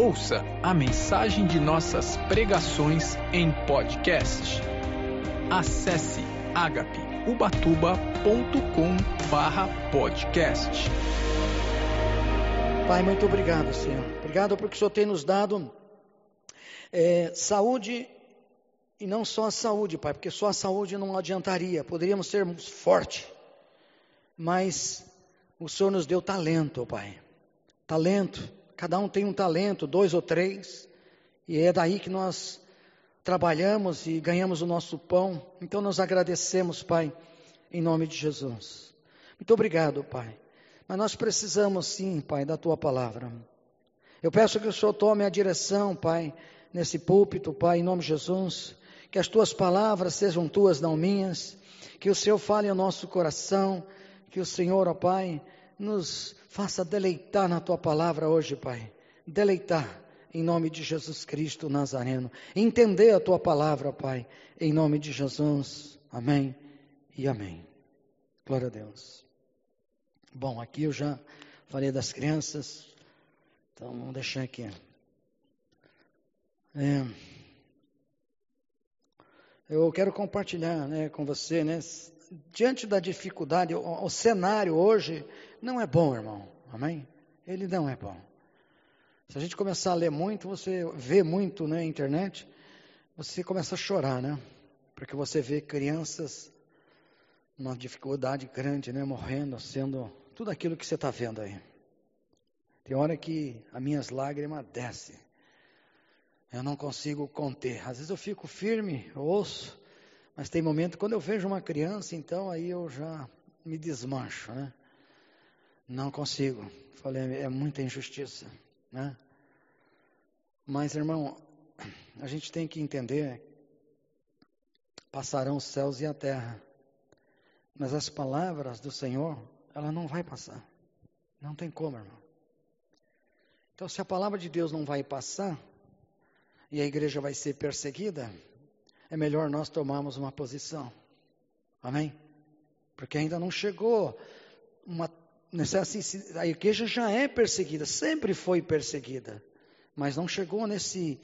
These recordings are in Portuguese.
Ouça a mensagem de nossas pregações em podcast. Acesse agapeubatuba.com/podcast. Pai, muito obrigado, Senhor. Obrigado porque o Senhor tem nos dado saúde, e não só a saúde, Pai, porque só a saúde não adiantaria. Poderíamos ser fortes, mas o Senhor nos deu talento, Pai. Talento, cada um tem um talento, 2 ou 3, e é daí que nós trabalhamos e ganhamos o nosso pão. Então nós agradecemos, Pai, em nome de Jesus. Muito obrigado, Pai. Mas nós precisamos sim, Pai, da Tua palavra. Eu peço que o Senhor tome a direção, Pai, nesse púlpito, Pai, em nome de Jesus. Que as Tuas palavras sejam Tuas, não minhas. Que o Senhor fale ao nosso coração. Que o Senhor, ó Pai, nos faça deleitar na Tua palavra hoje, Pai. Deleitar, em nome de Jesus Cristo Nazareno. Entender a Tua palavra, Pai, em nome de Jesus. Amém e amém. Glória a Deus. Bom, aqui eu já falei das crianças, então vamos deixar aqui. Eu quero compartilhar, com você, diante da dificuldade, o cenário hoje não é bom, irmão, amém? Ele não é bom. Se a gente começar a ler muito, você vê muito na internet, você começa a chorar, porque você vê crianças numa dificuldade grande, morrendo, sendo tudo aquilo que você está vendo aí. Tem hora que as minhas lágrimas descem. Eu não consigo conter. Às vezes eu fico firme, eu ouço, mas tem momento quando eu vejo uma criança, então aí eu já me desmancho, Não consigo. Falei, é muita injustiça, Mas, irmão, a gente tem que entender, passarão os céus e a terra, mas as palavras do Senhor, ela não vai passar. Não tem como, irmão. Então, se a palavra de Deus não vai passar, e a igreja vai ser perseguida, é melhor nós tomarmos uma posição. Amém? Porque ainda não chegou a igreja já é perseguida, sempre foi perseguida, mas não chegou nesse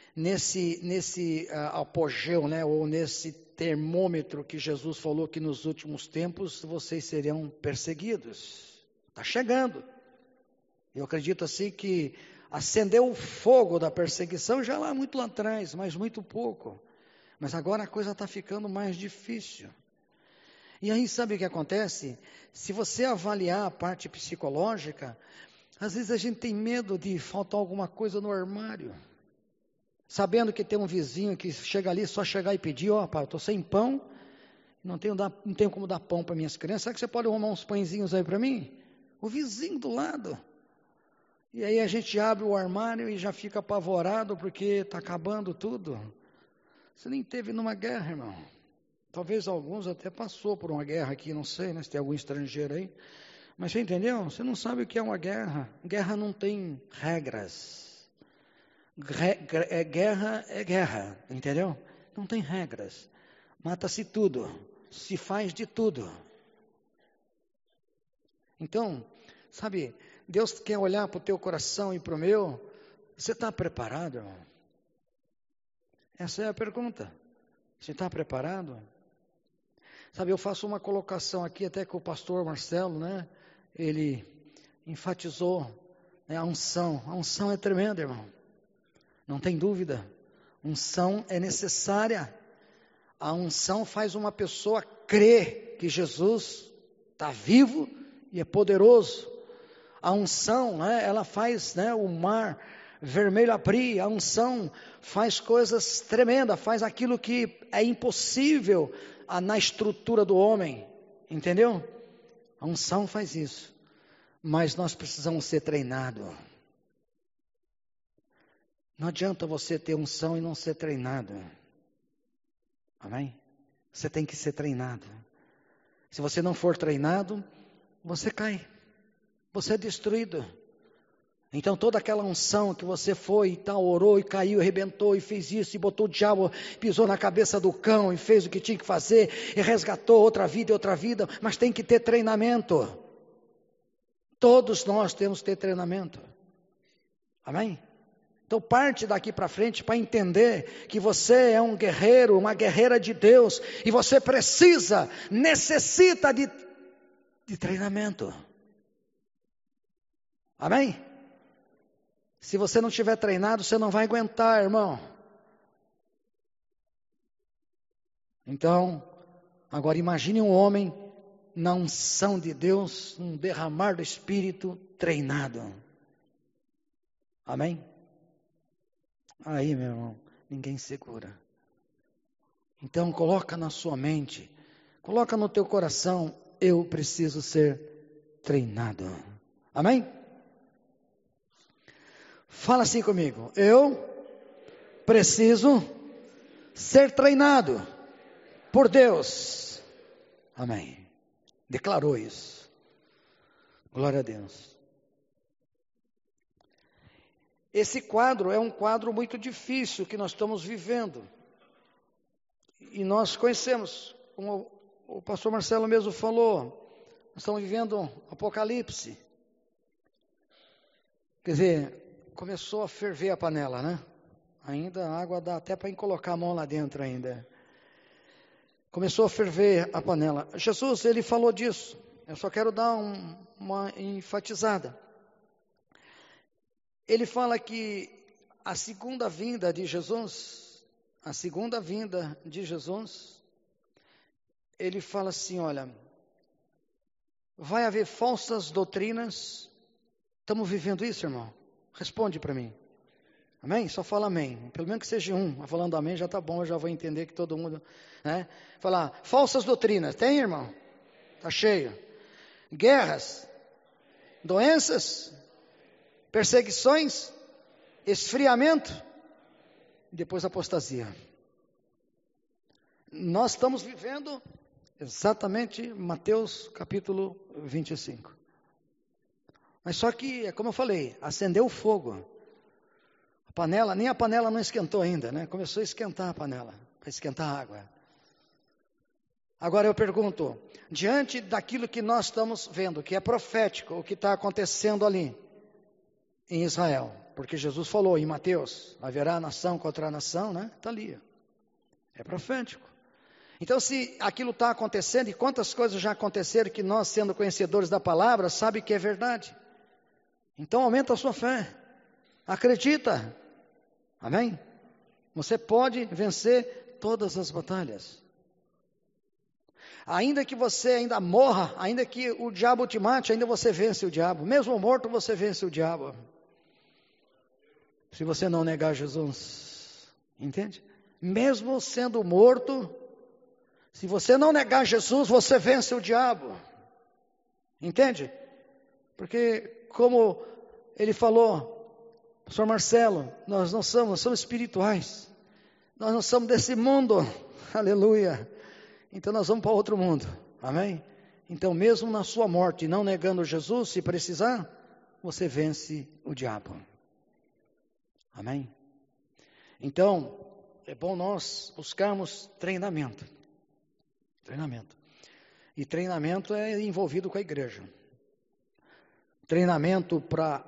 apogeu, ou nesse termômetro que Jesus falou que nos últimos tempos vocês seriam perseguidos. Está chegando. Eu acredito assim que acendeu o fogo da perseguição já muito lá atrás, mas muito pouco. Mas agora a coisa está ficando mais difícil. E aí sabe o que acontece? Se você avaliar a parte psicológica, às vezes a gente tem medo de faltar alguma coisa no armário. Sabendo que tem um vizinho que chega ali, só chegar e pedir, pai, eu estou sem pão, não tenho como dar pão para minhas crianças, será que você pode arrumar uns pãezinhos aí para mim? O vizinho do lado. E aí a gente abre o armário e já fica apavorado porque está acabando tudo. Você nem teve numa guerra, irmão. Talvez alguns até passou por uma guerra aqui, não sei, se tem algum estrangeiro aí. Mas você entendeu? Você não sabe o que é uma guerra. Guerra não tem regras. Guerra é guerra, entendeu? Não tem regras. Mata-se tudo. Se faz de tudo. Então, sabe, Deus quer olhar para o teu coração e para o meu. Você está preparado, irmão? Essa é a pergunta. Você está preparado? Sabe, eu faço uma colocação aqui até com o pastor Marcelo, Ele enfatizou a unção. A unção é tremenda, irmão. Não tem dúvida. Unção é necessária. A unção faz uma pessoa crer que Jesus está vivo e é poderoso. A unção, ela faz o mar vermelho abrir. A unção faz coisas tremendas, faz aquilo que é impossível na estrutura do homem, entendeu? A unção faz isso, mas nós precisamos ser treinados. Não adianta você ter unção e não ser treinado, amém? Você tem que ser treinado. Se você não for treinado, você cai, você é destruído. Então toda aquela unção que você foi e tal, orou e caiu, arrebentou e fez isso, e botou o diabo, pisou na cabeça do cão e fez o que tinha que fazer, e resgatou outra vida, mas tem que ter treinamento. Todos nós temos que ter treinamento. Amém? Então parte daqui para frente para entender que você é um guerreiro, uma guerreira de Deus, e você necessita de treinamento. Amém? Se você não estiver treinado, você não vai aguentar, irmão. Então, agora imagine um homem na unção de Deus, um derramar do Espírito treinado. Amém? Aí, meu irmão, ninguém segura. Então, coloca na sua mente, coloca no teu coração, eu preciso ser treinado. Amém? Fala assim comigo, eu preciso ser treinado por Deus. Amém. Declarou isso. Glória a Deus. Esse quadro é um quadro muito difícil que nós estamos vivendo. E nós conhecemos, como o pastor Marcelo mesmo falou, nós estamos vivendo um apocalipse. Quer dizer, começou a ferver a panela, né? Ainda a água dá até para colocar a mão lá dentro ainda. Começou a ferver a panela. Jesus, ele falou disso. Eu só quero dar uma enfatizada. Ele fala que a segunda vinda de Jesus, ele fala assim, olha, vai haver falsas doutrinas. Estamos vivendo isso, irmão? Responde para mim. Amém? Só fala amém. Pelo menos que seja um. Falando amém já está bom, eu já vou entender que todo mundo, né? Falar, falsas doutrinas. Tem, irmão? Está cheio. Guerras, doenças, perseguições, esfriamento e depois apostasia. Nós estamos vivendo exatamente Mateus capítulo 25. Mas só que, como eu falei, acendeu o fogo. A panela, nem a panela não esquentou ainda, né? Começou a esquentar a panela, para esquentar a água. Agora eu pergunto, diante daquilo que nós estamos vendo, que é profético, o que está acontecendo ali em Israel, porque Jesus falou em Mateus, haverá nação contra nação, né? Está ali, é profético. Então se aquilo está acontecendo, e quantas coisas já aconteceram que nós, sendo conhecedores da palavra, sabe que é verdade. Então aumenta a sua fé, acredita, amém? Você pode vencer todas as batalhas. Ainda que você ainda morra, ainda que o diabo te mate, ainda você vence o diabo. Mesmo morto, você vence o diabo. Se você não negar Jesus. Entende? Mesmo sendo morto, se você não negar Jesus, você vence o diabo. Entende? Porque, como ele falou, pastor Marcelo, nós não somos espirituais. Nós não somos desse mundo. Aleluia. Então nós vamos para outro mundo, amém? Então mesmo na sua morte, não negando Jesus, se precisar, você vence o diabo, amém? Então, é bom nós buscarmos treinamento, e treinamento é envolvido com a igreja, treinamento para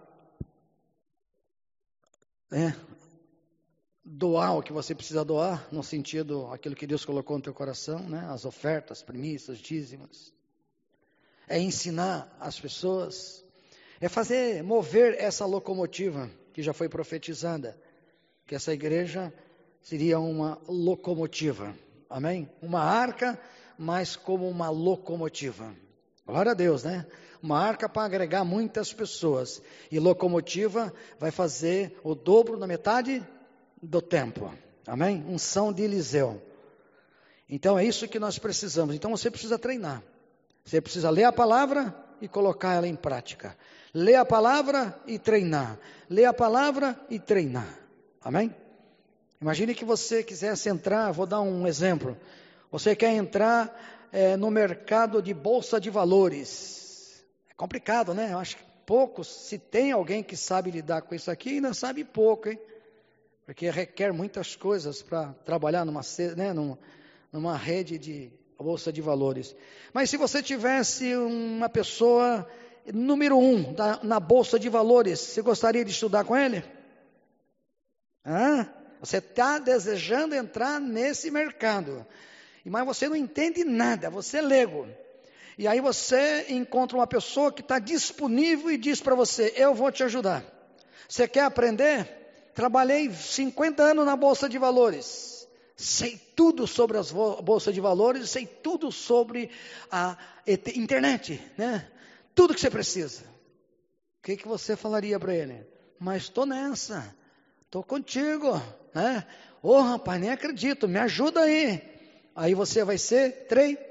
doar o que você precisa doar, no sentido, aquilo que Deus colocou no teu coração, né? As ofertas, primícias, dízimos. É ensinar as pessoas, é mover essa locomotiva, que já foi profetizada, que essa igreja seria uma locomotiva, amém? Uma arca, mas como uma locomotiva. Glória a Deus, né? Uma arca para agregar muitas pessoas, e locomotiva vai fazer o dobro na metade do tempo, amém? Unção de Eliseu. Então é isso que nós precisamos. Então você precisa treinar, você precisa ler a palavra e colocar ela em prática, ler a palavra e treinar, ler a palavra e treinar, amém? Imagine que você quisesse entrar, vou dar um exemplo, você quer entrar no mercado de bolsa de valores, é complicado, né? Eu acho que poucos, se tem alguém que sabe lidar com isso aqui, ainda sabe pouco, hein? Porque requer muitas coisas para trabalhar numa rede de bolsa de valores. Mas se você tivesse uma pessoa número 1 na bolsa de valores, você gostaria de estudar com ele? Você está desejando entrar nesse mercado, mas você não entende nada, você é leigo. E aí você encontra uma pessoa que está disponível e diz para você: eu vou te ajudar. Você quer aprender? Trabalhei 50 anos na Bolsa de Valores. Sei tudo sobre as Bolsas de Valores, sei tudo sobre a internet, né? Tudo que você precisa. O que você falaria para ele? Mas estou nessa, estou contigo, né? Rapaz, nem acredito, me ajuda aí. Aí você vai ser treinado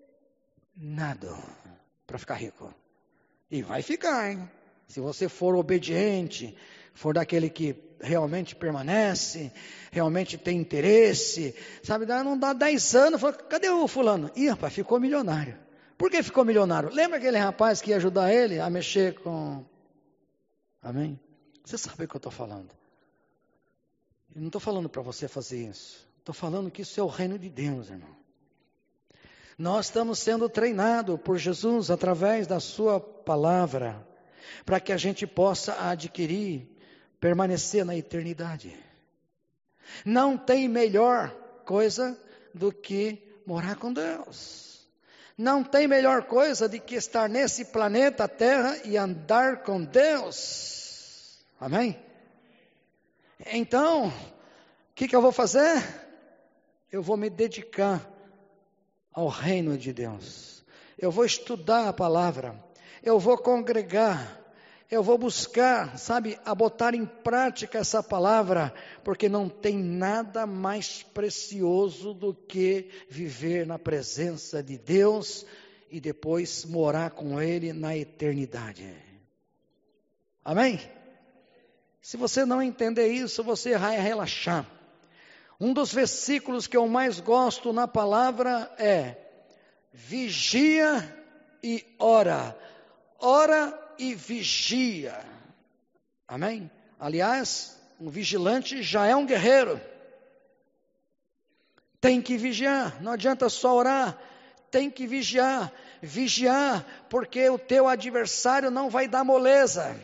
para ficar rico. E vai ficar, hein? Se você for obediente, for daquele que realmente permanece, realmente tem interesse, sabe, não dá 10 anos, fala: cadê o fulano? Rapaz, ficou milionário. Por que ficou milionário? Lembra aquele rapaz que ia ajudar ele a mexer com... Amém? Você sabe o que eu estou falando. Eu não estou falando para você fazer isso. Estou falando que isso é o reino de Deus, irmão. Nós estamos sendo treinados por Jesus através da sua palavra, para que a gente possa adquirir, permanecer na eternidade. Não tem melhor coisa do que morar com Deus. Não tem melhor coisa do que estar nesse planeta Terra e andar com Deus. Amém? Então, o que eu vou fazer? Eu vou me dedicar ao reino de Deus. Eu vou estudar a palavra. Eu vou congregar. Eu vou buscar, sabe, a botar em prática essa palavra, porque não tem nada mais precioso do que viver na presença de Deus e depois morar com Ele na eternidade. Amém? Se você não entender isso, você vai relaxar. Um dos versículos que eu mais gosto na palavra é: vigia e ora. Ora e vigia. Amém? Aliás, um vigilante já é um guerreiro. Tem que vigiar, não adianta só orar, tem que vigiar. Vigiar, porque o teu adversário não vai dar moleza.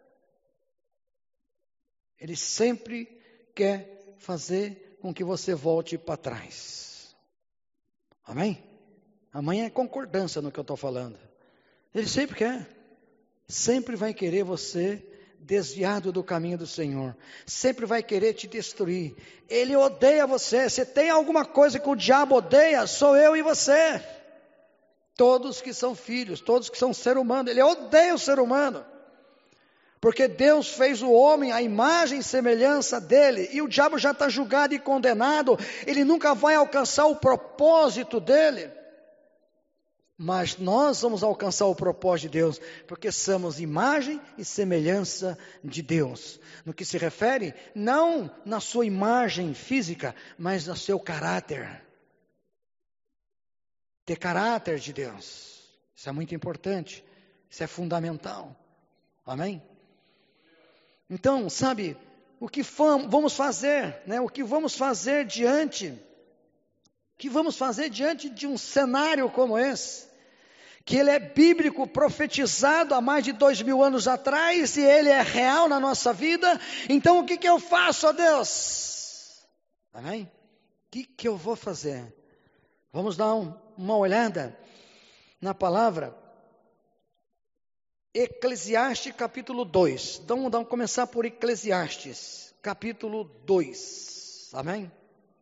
Ele sempre quer fazer com que você volte para trás. Amém? Amanhã é concordância no que eu estou falando. Ele sempre quer. Sempre vai querer você desviado do caminho do Senhor. Sempre vai querer te destruir. Ele odeia você. Se tem alguma coisa que o diabo odeia, sou eu e você. Todos que são filhos, todos que são ser humano. Ele odeia o ser humano. Porque Deus fez o homem à imagem e semelhança dele. E o diabo já está julgado e condenado. Ele nunca vai alcançar o propósito dele. Mas nós vamos alcançar o propósito de Deus, porque somos imagem e semelhança de Deus. No que se refere, não na sua imagem física, mas no seu caráter. Ter caráter de Deus. Isso é muito importante. Isso é fundamental. Amém? Então, sabe, o que vamos fazer, né? O que vamos fazer diante de um cenário como esse? Que ele é bíblico, profetizado há mais de 2000 anos atrás, e ele é real na nossa vida. Então o que eu faço, ó Deus? Amém? O que eu vou fazer? Vamos dar uma olhada na palavra Eclesiastes capítulo 2. Então vamos começar por Eclesiastes capítulo 2. Amém?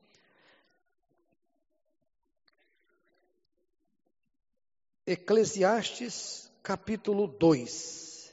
Eclesiastes capítulo 2.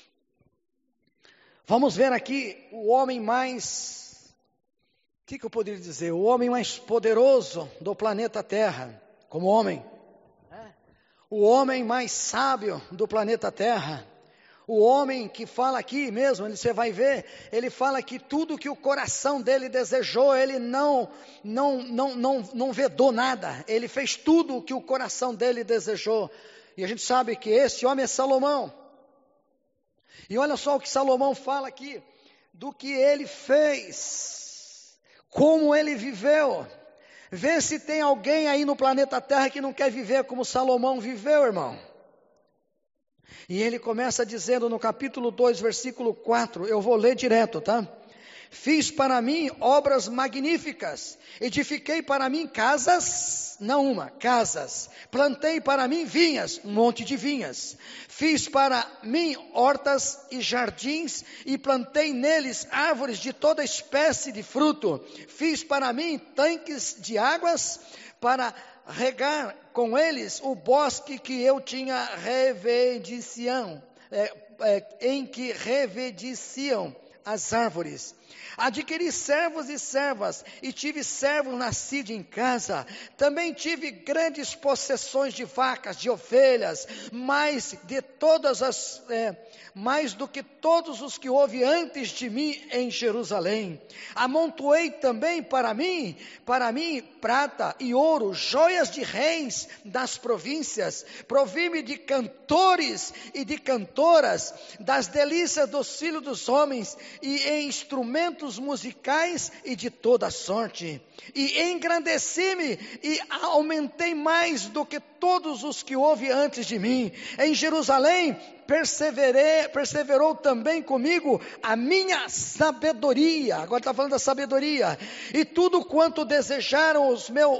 Vamos ver aqui o homem mais, o que eu poderia dizer? O homem mais poderoso do planeta Terra, como homem. O homem mais sábio do planeta Terra. O homem que fala aqui mesmo, você vai ver, ele fala que tudo que o coração dele desejou, ele não vedou nada. Ele fez tudo o que o coração dele desejou. E a gente sabe que esse homem é Salomão. E olha só o que Salomão fala aqui, do que ele fez, como ele viveu. Vê se tem alguém aí no planeta Terra que não quer viver como Salomão viveu, irmão. E ele começa dizendo no capítulo 2, versículo 4, eu vou ler direto, tá? Fiz para mim obras magníficas, edifiquei para mim casas, não uma, casas. Plantei para mim vinhas, um monte de vinhas. Fiz para mim hortas e jardins e plantei neles árvores de toda espécie de fruto. Fiz para mim tanques de águas para regar com eles o bosque que eu tinha em que revediciam as árvores. Adquiri servos e servas, e tive servos nascidos em casa. Também tive grandes possessões de vacas, de ovelhas, mais do que todos os que houve antes de mim em Jerusalém. Amontoei também para mim prata e ouro, joias de reis das províncias. Provi-me de cantores e de cantoras, das delícias dos filhos dos homens, e em instrumentos musicais e de toda sorte. E engrandeci-me e aumentei mais do que todos os que houve antes de mim. Em Jerusalém perseverou também comigo a minha sabedoria. Agora está falando da sabedoria. E tudo quanto desejaram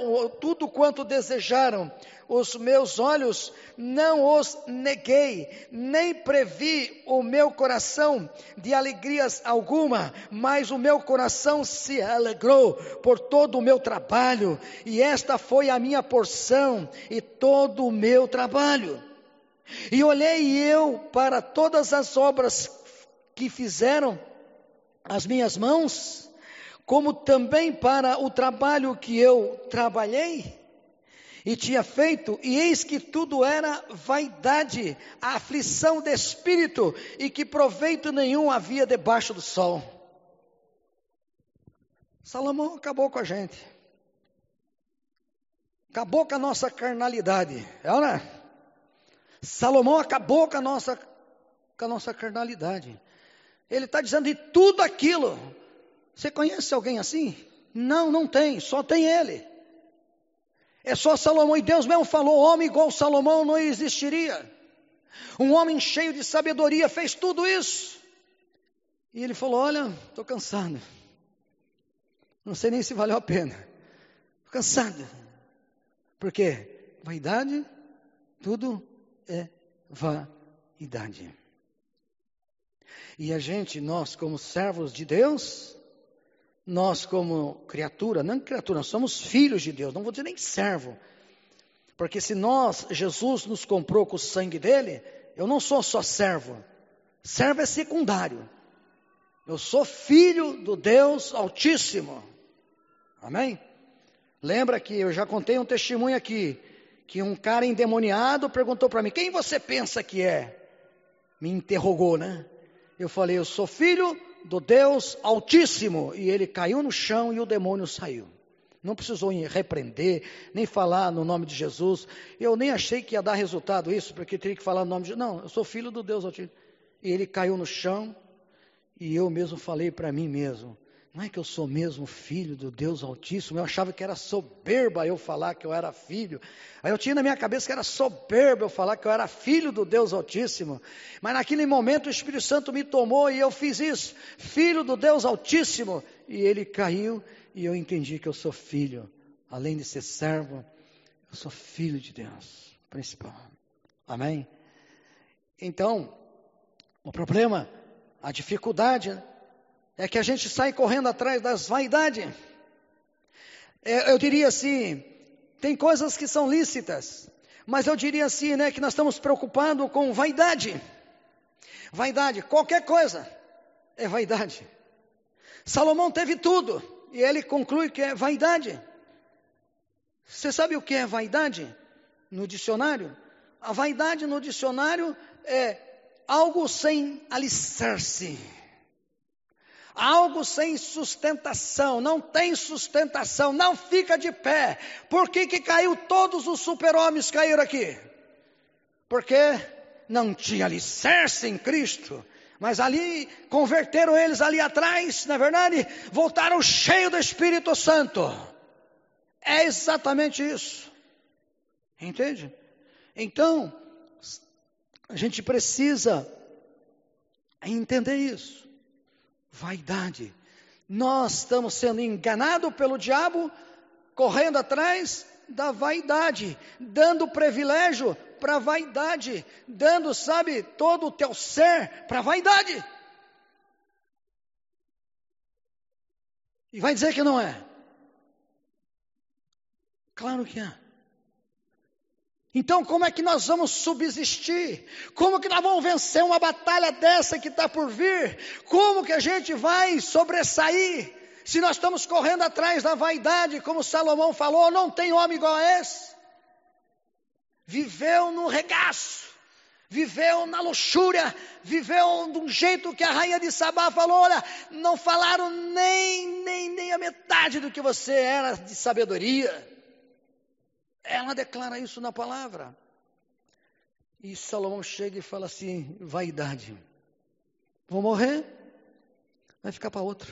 os meus olhos, não os neguei, nem previ o meu coração de alegrias alguma, mas o meu coração se alegrou por todo o meu trabalho, e esta foi a minha porção e todo o meu trabalho. E olhei eu para todas as obras que fizeram as minhas mãos, como também para o trabalho que eu trabalhei e tinha feito, e eis que tudo era vaidade, aflição de espírito, e que proveito nenhum havia debaixo do sol. Salomão acabou com a gente. Acabou com a nossa carnalidade. É ou não é? Salomão acabou com a nossa carnalidade. Ele está dizendo de tudo aquilo. Você conhece alguém assim? Não, não tem, só tem ele. É só Salomão, e Deus mesmo falou, homem igual Salomão não existiria. Um homem cheio de sabedoria fez tudo isso. E ele falou, olha, estou cansado. Não sei nem se valeu a pena. Estou cansado. Por quê? Vaidade, tudo é vaidade. E nós como servos de Deus, nós como criatura, não criatura, nós somos filhos de Deus, não vou dizer nem servo. Porque se Jesus nos comprou com o sangue dele, eu não sou só servo. Servo é secundário. Eu sou filho do Deus Altíssimo. Amém? Lembra que eu já contei um testemunho aqui, que um cara endemoniado perguntou para mim, quem você pensa que é? Me interrogou, né? Eu falei, eu sou filho do Deus Altíssimo. E ele caiu no chão e o demônio saiu. Não precisou repreender, nem falar no nome de Jesus. Eu nem achei que ia dar resultado isso, porque teria que falar no nome de Jesus. Não, eu sou filho do Deus Altíssimo. E ele caiu no chão e eu mesmo falei para mim mesmo, não é que eu sou mesmo filho do Deus Altíssimo? Eu achava que era soberba eu falar que eu era filho. Aí eu tinha na minha cabeça que era soberba eu falar que eu era filho do Deus Altíssimo. Mas naquele momento o Espírito Santo me tomou e eu fiz isso. Filho do Deus Altíssimo. E ele caiu e eu entendi que eu sou filho. Além de ser servo, eu sou filho de Deus principal. Amém? Então, o problema, a dificuldade é que a gente sai correndo atrás das vaidades. Eu diria assim, tem coisas que são lícitas, mas eu diria assim, né, que nós estamos preocupados com vaidade. Vaidade, qualquer coisa é vaidade. Salomão teve tudo, e ele conclui que é vaidade. Você sabe o que é vaidade no dicionário? A vaidade no dicionário é algo sem alicerce. Algo sem sustentação, não tem sustentação, não fica de pé. Por que caiu todos os super-homens caíram aqui? Porque não tinha alicerce em Cristo. Mas ali, converteram eles ali atrás, na verdade, voltaram cheios do Espírito Santo. É exatamente isso. Entende? Então, a gente precisa entender isso. Vaidade. Nós estamos sendo enganados pelo diabo, correndo atrás da vaidade, dando privilégio para a vaidade, dando, sabe, todo o teu ser para a vaidade. E vai dizer que não é? Claro que é. Então como é que nós vamos subsistir? Como que nós vamos vencer uma batalha dessa que está por vir? Como que a gente vai sobressair? Se nós estamos correndo atrás da vaidade, como Salomão falou, não tem homem igual a esse. Viveu no regaço, viveu na luxúria, viveu de um jeito que a rainha de Sabá falou, olha, não falaram nem a metade do que você era de sabedoria. Ela declara isso na palavra. E Salomão chega e fala assim, vaidade. Vou morrer, vai ficar para outro.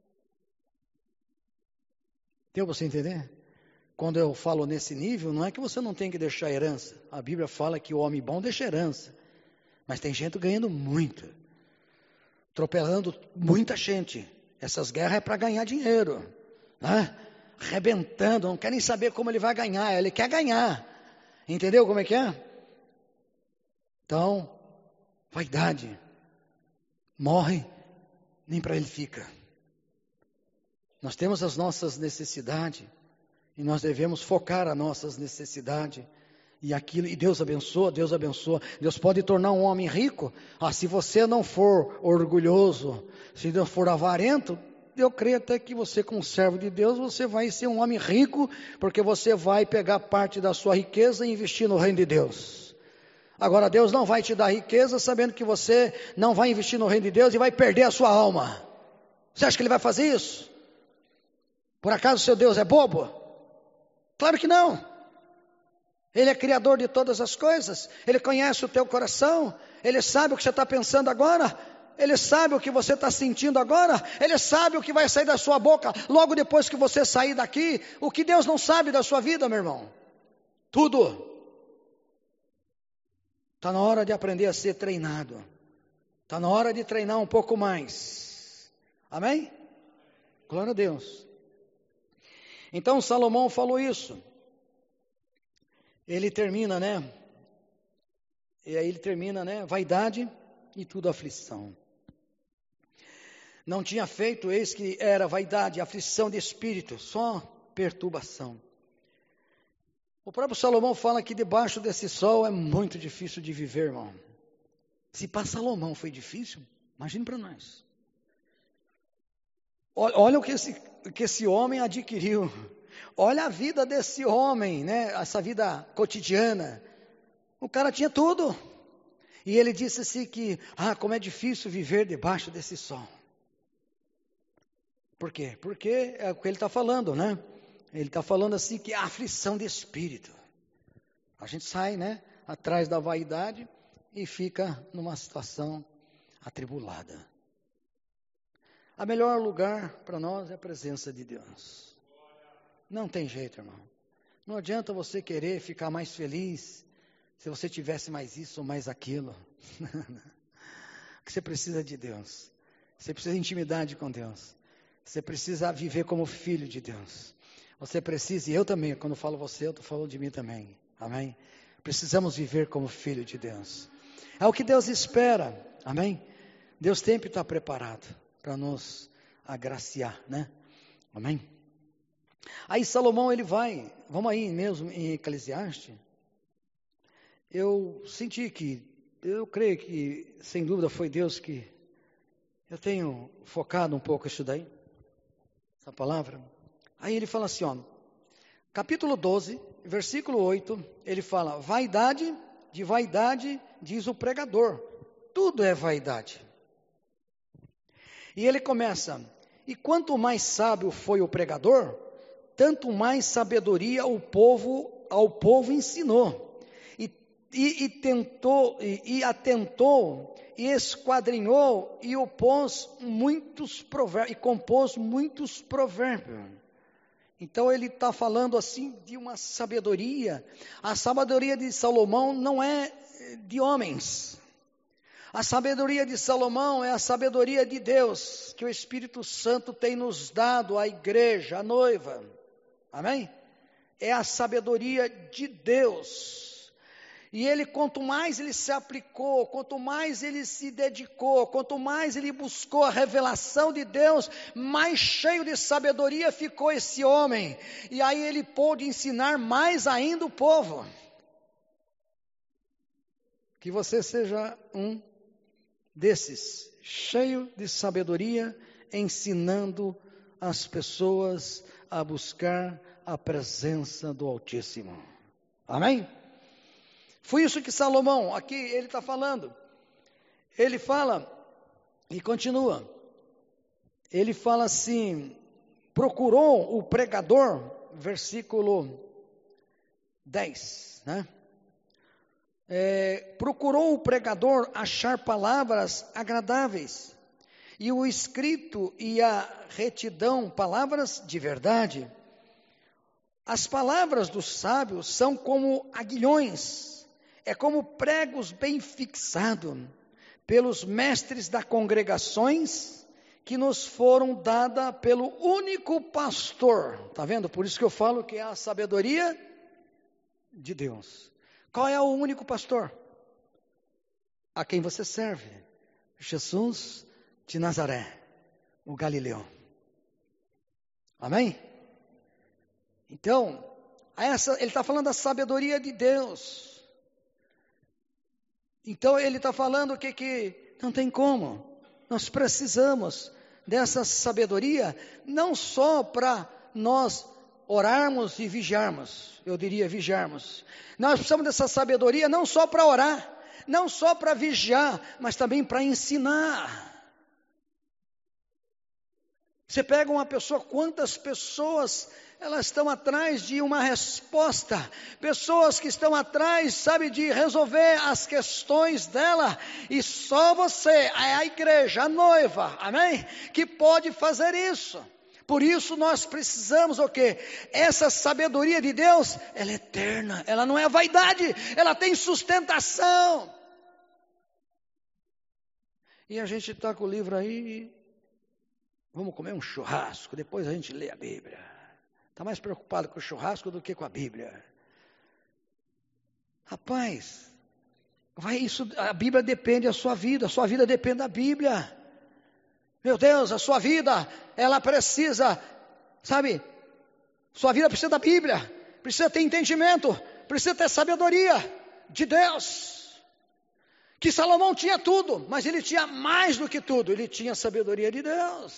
Deu para você entender? Quando eu falo nesse nível, não é que você não tem que deixar herança. A Bíblia fala que o homem bom deixa herança. Mas tem gente ganhando muito. Atropelando muita gente. Essas guerras é para ganhar dinheiro. Né? Arrebentando, não quer nem saber como ele vai ganhar. Ele quer ganhar. Entendeu como é que é? Então, vaidade. Morre, nem para ele fica. Nós temos as nossas necessidades. E nós devemos focar as nossas necessidades. E aquilo, e Deus abençoa, Deus abençoa. Deus pode tornar um homem rico. Se você não for orgulhoso, se não for avarento, eu creio até que você, como servo de Deus, você vai ser um homem rico, porque você vai pegar parte da sua riqueza e investir no reino de Deus. Agora, Deus não vai te dar riqueza, sabendo que você não vai investir no reino de Deus e vai perder a sua alma. Você acha que Ele vai fazer isso? Por acaso o seu Deus é bobo? Claro que não. Ele é criador de todas as coisas. Ele conhece o teu coração. Ele sabe o que você está pensando agora. Ele sabe o que você está sentindo agora. Ele sabe o que vai sair da sua boca logo depois que você sair daqui. O que Deus não sabe da sua vida, meu irmão? Tudo. Está na hora de aprender a ser treinado. Está na hora de treinar um pouco mais. Amém? Glória a Deus. Então Salomão falou isso. Ele termina, né? E aí ele termina, né? Vaidade e tudo aflição. Não tinha feito, eis que era vaidade, aflição de espírito, só perturbação. O próprio Salomão fala que debaixo desse sol é muito difícil de viver, irmão. Se para Salomão foi difícil, imagine para nós. Olha o que esse homem adquiriu. Olha a vida desse homem, né? Essa vida cotidiana. O cara tinha tudo. E ele disse assim que, como é difícil viver debaixo desse sol. Por quê? Porque é o que ele está falando, né? Ele está falando assim que a aflição de espírito. A gente sai, né? Atrás da vaidade e fica numa situação atribulada. O melhor lugar para nós é a presença de Deus. Não tem jeito, irmão. Não adianta você querer ficar mais feliz se você tivesse mais isso ou mais aquilo. Você precisa de Deus. Você precisa de intimidade com Deus. Você precisa viver como filho de Deus. Você precisa, e eu também, quando eu falo você, eu estou falando de mim também. Amém? Precisamos viver como filho de Deus. É o que Deus espera. Amém? Deus sempre está preparado para nos agraciar, né? Amém? Aí Salomão ele vai, vamos aí mesmo em Eclesiastes. Eu senti que, eu creio que sem dúvida foi Deus que eu tenho focado um pouco isso daí, essa palavra. Aí ele fala assim, ó, capítulo 12, versículo 8, ele fala, vaidade, diz o pregador, tudo é vaidade. E ele começa, e quanto mais sábio foi o pregador, tanto mais sabedoria ao povo ensinou. E atentou, e esquadrinhou, e compôs muitos provérbios. Então ele está falando assim de uma sabedoria. A sabedoria de Salomão não é de homens. A sabedoria de Salomão é a sabedoria de Deus, que o Espírito Santo tem nos dado à igreja, à noiva. Amém? É a sabedoria de Deus. E ele, quanto mais ele se aplicou, quanto mais ele se dedicou, quanto mais ele buscou a revelação de Deus, mais cheio de sabedoria ficou esse homem. E aí ele pôde ensinar mais ainda o povo. Que você seja um desses, cheio de sabedoria, ensinando as pessoas a buscar a presença do Altíssimo. Amém? Foi isso que Salomão, aqui ele está falando. Ele fala, e continua, ele fala assim, procurou o pregador, versículo 10, né? Procurou o pregador achar palavras agradáveis, e o escrito e a retidão, palavras de verdade. As palavras dos sábios são como aguilhões, é como pregos bem fixados pelos mestres das congregações que nos foram dadas pelo único pastor. Está vendo? Por isso que eu falo que é a sabedoria de Deus. Qual é o único pastor? A quem você serve? Jesus de Nazaré, o Galileu. Amém? Então, ele está falando da sabedoria de Deus. Então, ele está falando que não tem como. Nós precisamos dessa sabedoria, não só para nós orarmos e vigiarmos, eu diria vigiarmos. Nós precisamos dessa sabedoria não só para orar, não só para vigiar, mas também para ensinar. Você pega uma pessoa, quantas pessoas elas estão atrás de uma resposta, pessoas que estão atrás, sabe, de resolver as questões dela, e só você, é a igreja, a noiva, amém? Que pode fazer isso. Por isso nós precisamos o quê? Essa sabedoria de Deus, ela é eterna, ela não é vaidade, ela tem sustentação. E a gente está com o livro aí, vamos comer um churrasco, depois a gente lê a Bíblia. Está mais preocupado com o churrasco do que com a Bíblia. Rapaz, a Bíblia depende da sua vida, a sua vida depende da Bíblia. Meu Deus, a sua vida, ela precisa, sabe, sua vida precisa da Bíblia, precisa ter entendimento, precisa ter sabedoria de Deus. Que Salomão tinha tudo, mas ele tinha mais do que tudo, ele tinha a sabedoria de Deus.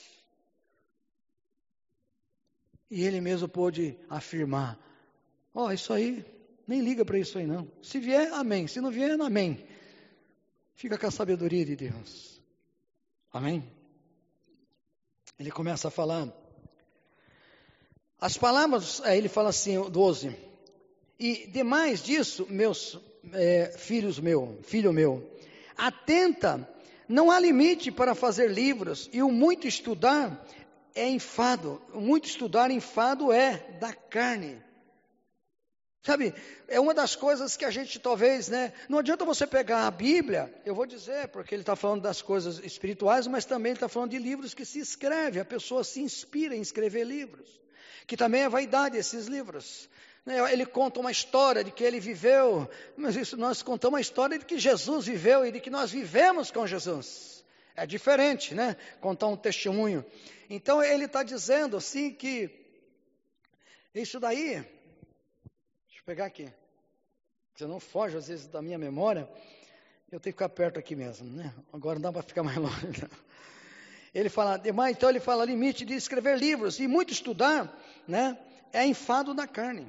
E ele mesmo pôde afirmar, isso aí, nem liga para isso aí não. Se vier, amém, se não vier, amém. Fica com a sabedoria de Deus. Amém? Ele começa a falar. As palavras, ele fala assim, 12. E demais disso, filho meu, atenta, não há limite para fazer livros, e o muito estudar é enfado. O muito estudar enfado é da carne. Sabe, é uma das coisas que a gente talvez, não adianta você pegar a Bíblia, eu vou dizer, porque ele está falando das coisas espirituais, mas também ele está falando de livros que se escreve, a pessoa se inspira em escrever livros, que também é vaidade esses livros. Ele conta uma história de que ele viveu, mas isso nós contamos a história de que Jesus viveu e de que nós vivemos com Jesus. É diferente, contar um testemunho. Então ele está dizendo assim que isso daí... Deixa eu pegar aqui. Se eu não foge às vezes da minha memória, eu tenho que ficar perto aqui mesmo, Agora não dá para ficar mais longe. Não. Ele fala, então ele fala limite de escrever livros e muito estudar, é enfado da carne.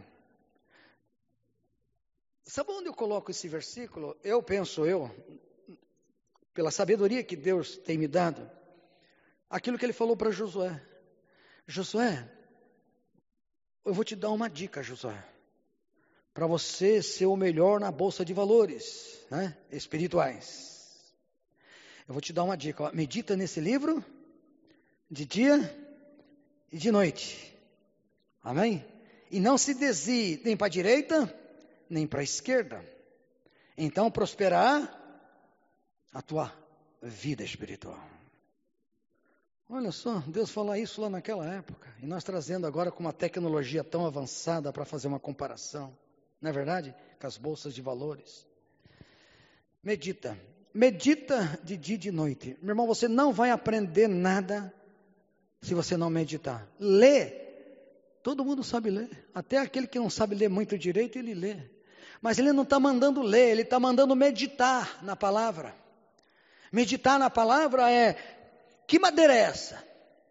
Sabe onde eu coloco esse versículo? Eu penso, pela sabedoria que Deus tem me dado, aquilo que ele falou para Josué. Josué, eu vou te dar uma dica, Josué. Para você ser o melhor na bolsa de valores, espirituais. Eu vou te dar uma dica, medita nesse livro, de dia e de noite, amém? E não se desvie nem para a direita, nem para a esquerda, então prosperará a tua vida espiritual. Olha só, Deus falou isso lá naquela época, e nós trazendo agora com uma tecnologia tão avançada para fazer uma comparação, não é verdade? Com as bolsas de valores. Medita de dia e de noite. Meu irmão, você não vai aprender nada se você não meditar. Lê, todo mundo sabe ler, até aquele que não sabe ler muito direito, ele lê. Mas ele não está mandando ler, ele está mandando meditar na palavra. Meditar na palavra é, que madeira é essa?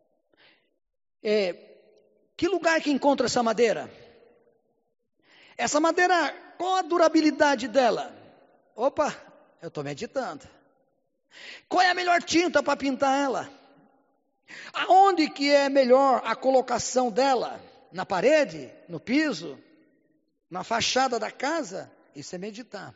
Que lugar que encontra essa madeira? Essa madeira, qual a durabilidade dela? Opa, eu estou meditando. Qual é a melhor tinta para pintar ela? Aonde que é melhor a colocação dela? Na parede? No piso? Na fachada da casa? Isso é meditar.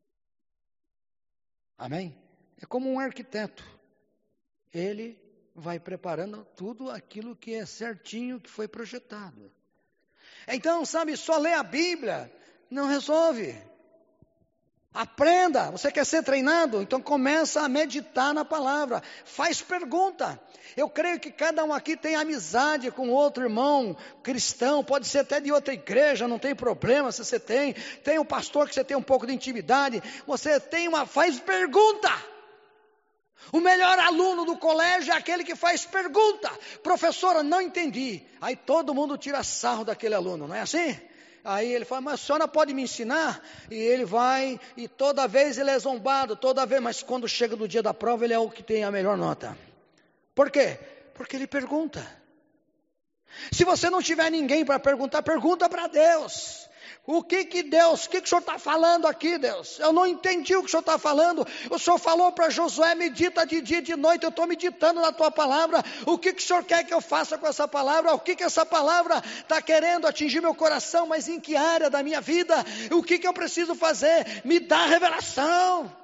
Amém? É como um arquiteto. Ele vai preparando tudo aquilo que é certinho, que foi projetado. Então, sabe, só ler a Bíblia não resolve. Aprenda, você quer ser treinado? Então começa a meditar na palavra, faz pergunta. Eu creio que cada um aqui tem amizade com outro irmão cristão, pode ser até de outra igreja, não tem problema se você tem um pastor que você tem um pouco de intimidade, faz pergunta. O melhor aluno do colégio é aquele que faz pergunta. Professora, não entendi. Aí todo mundo tira sarro daquele aluno, não é assim? Aí ele fala, mas a senhora pode me ensinar? E ele vai, e toda vez ele é zombado, mas quando chega no dia da prova, ele é o que tem a melhor nota. Por quê? Porque ele pergunta. Se você não tiver ninguém para perguntar, pergunta para Deus. O que o Senhor está falando aqui, Deus? Eu não entendi o que o Senhor está falando. O Senhor falou para Josué, medita de dia e de noite, eu estou meditando na tua palavra. O que o Senhor quer que eu faça com essa palavra? O que essa palavra está querendo atingir meu coração? Mas em que área da minha vida? O que eu preciso fazer? Me dá revelação.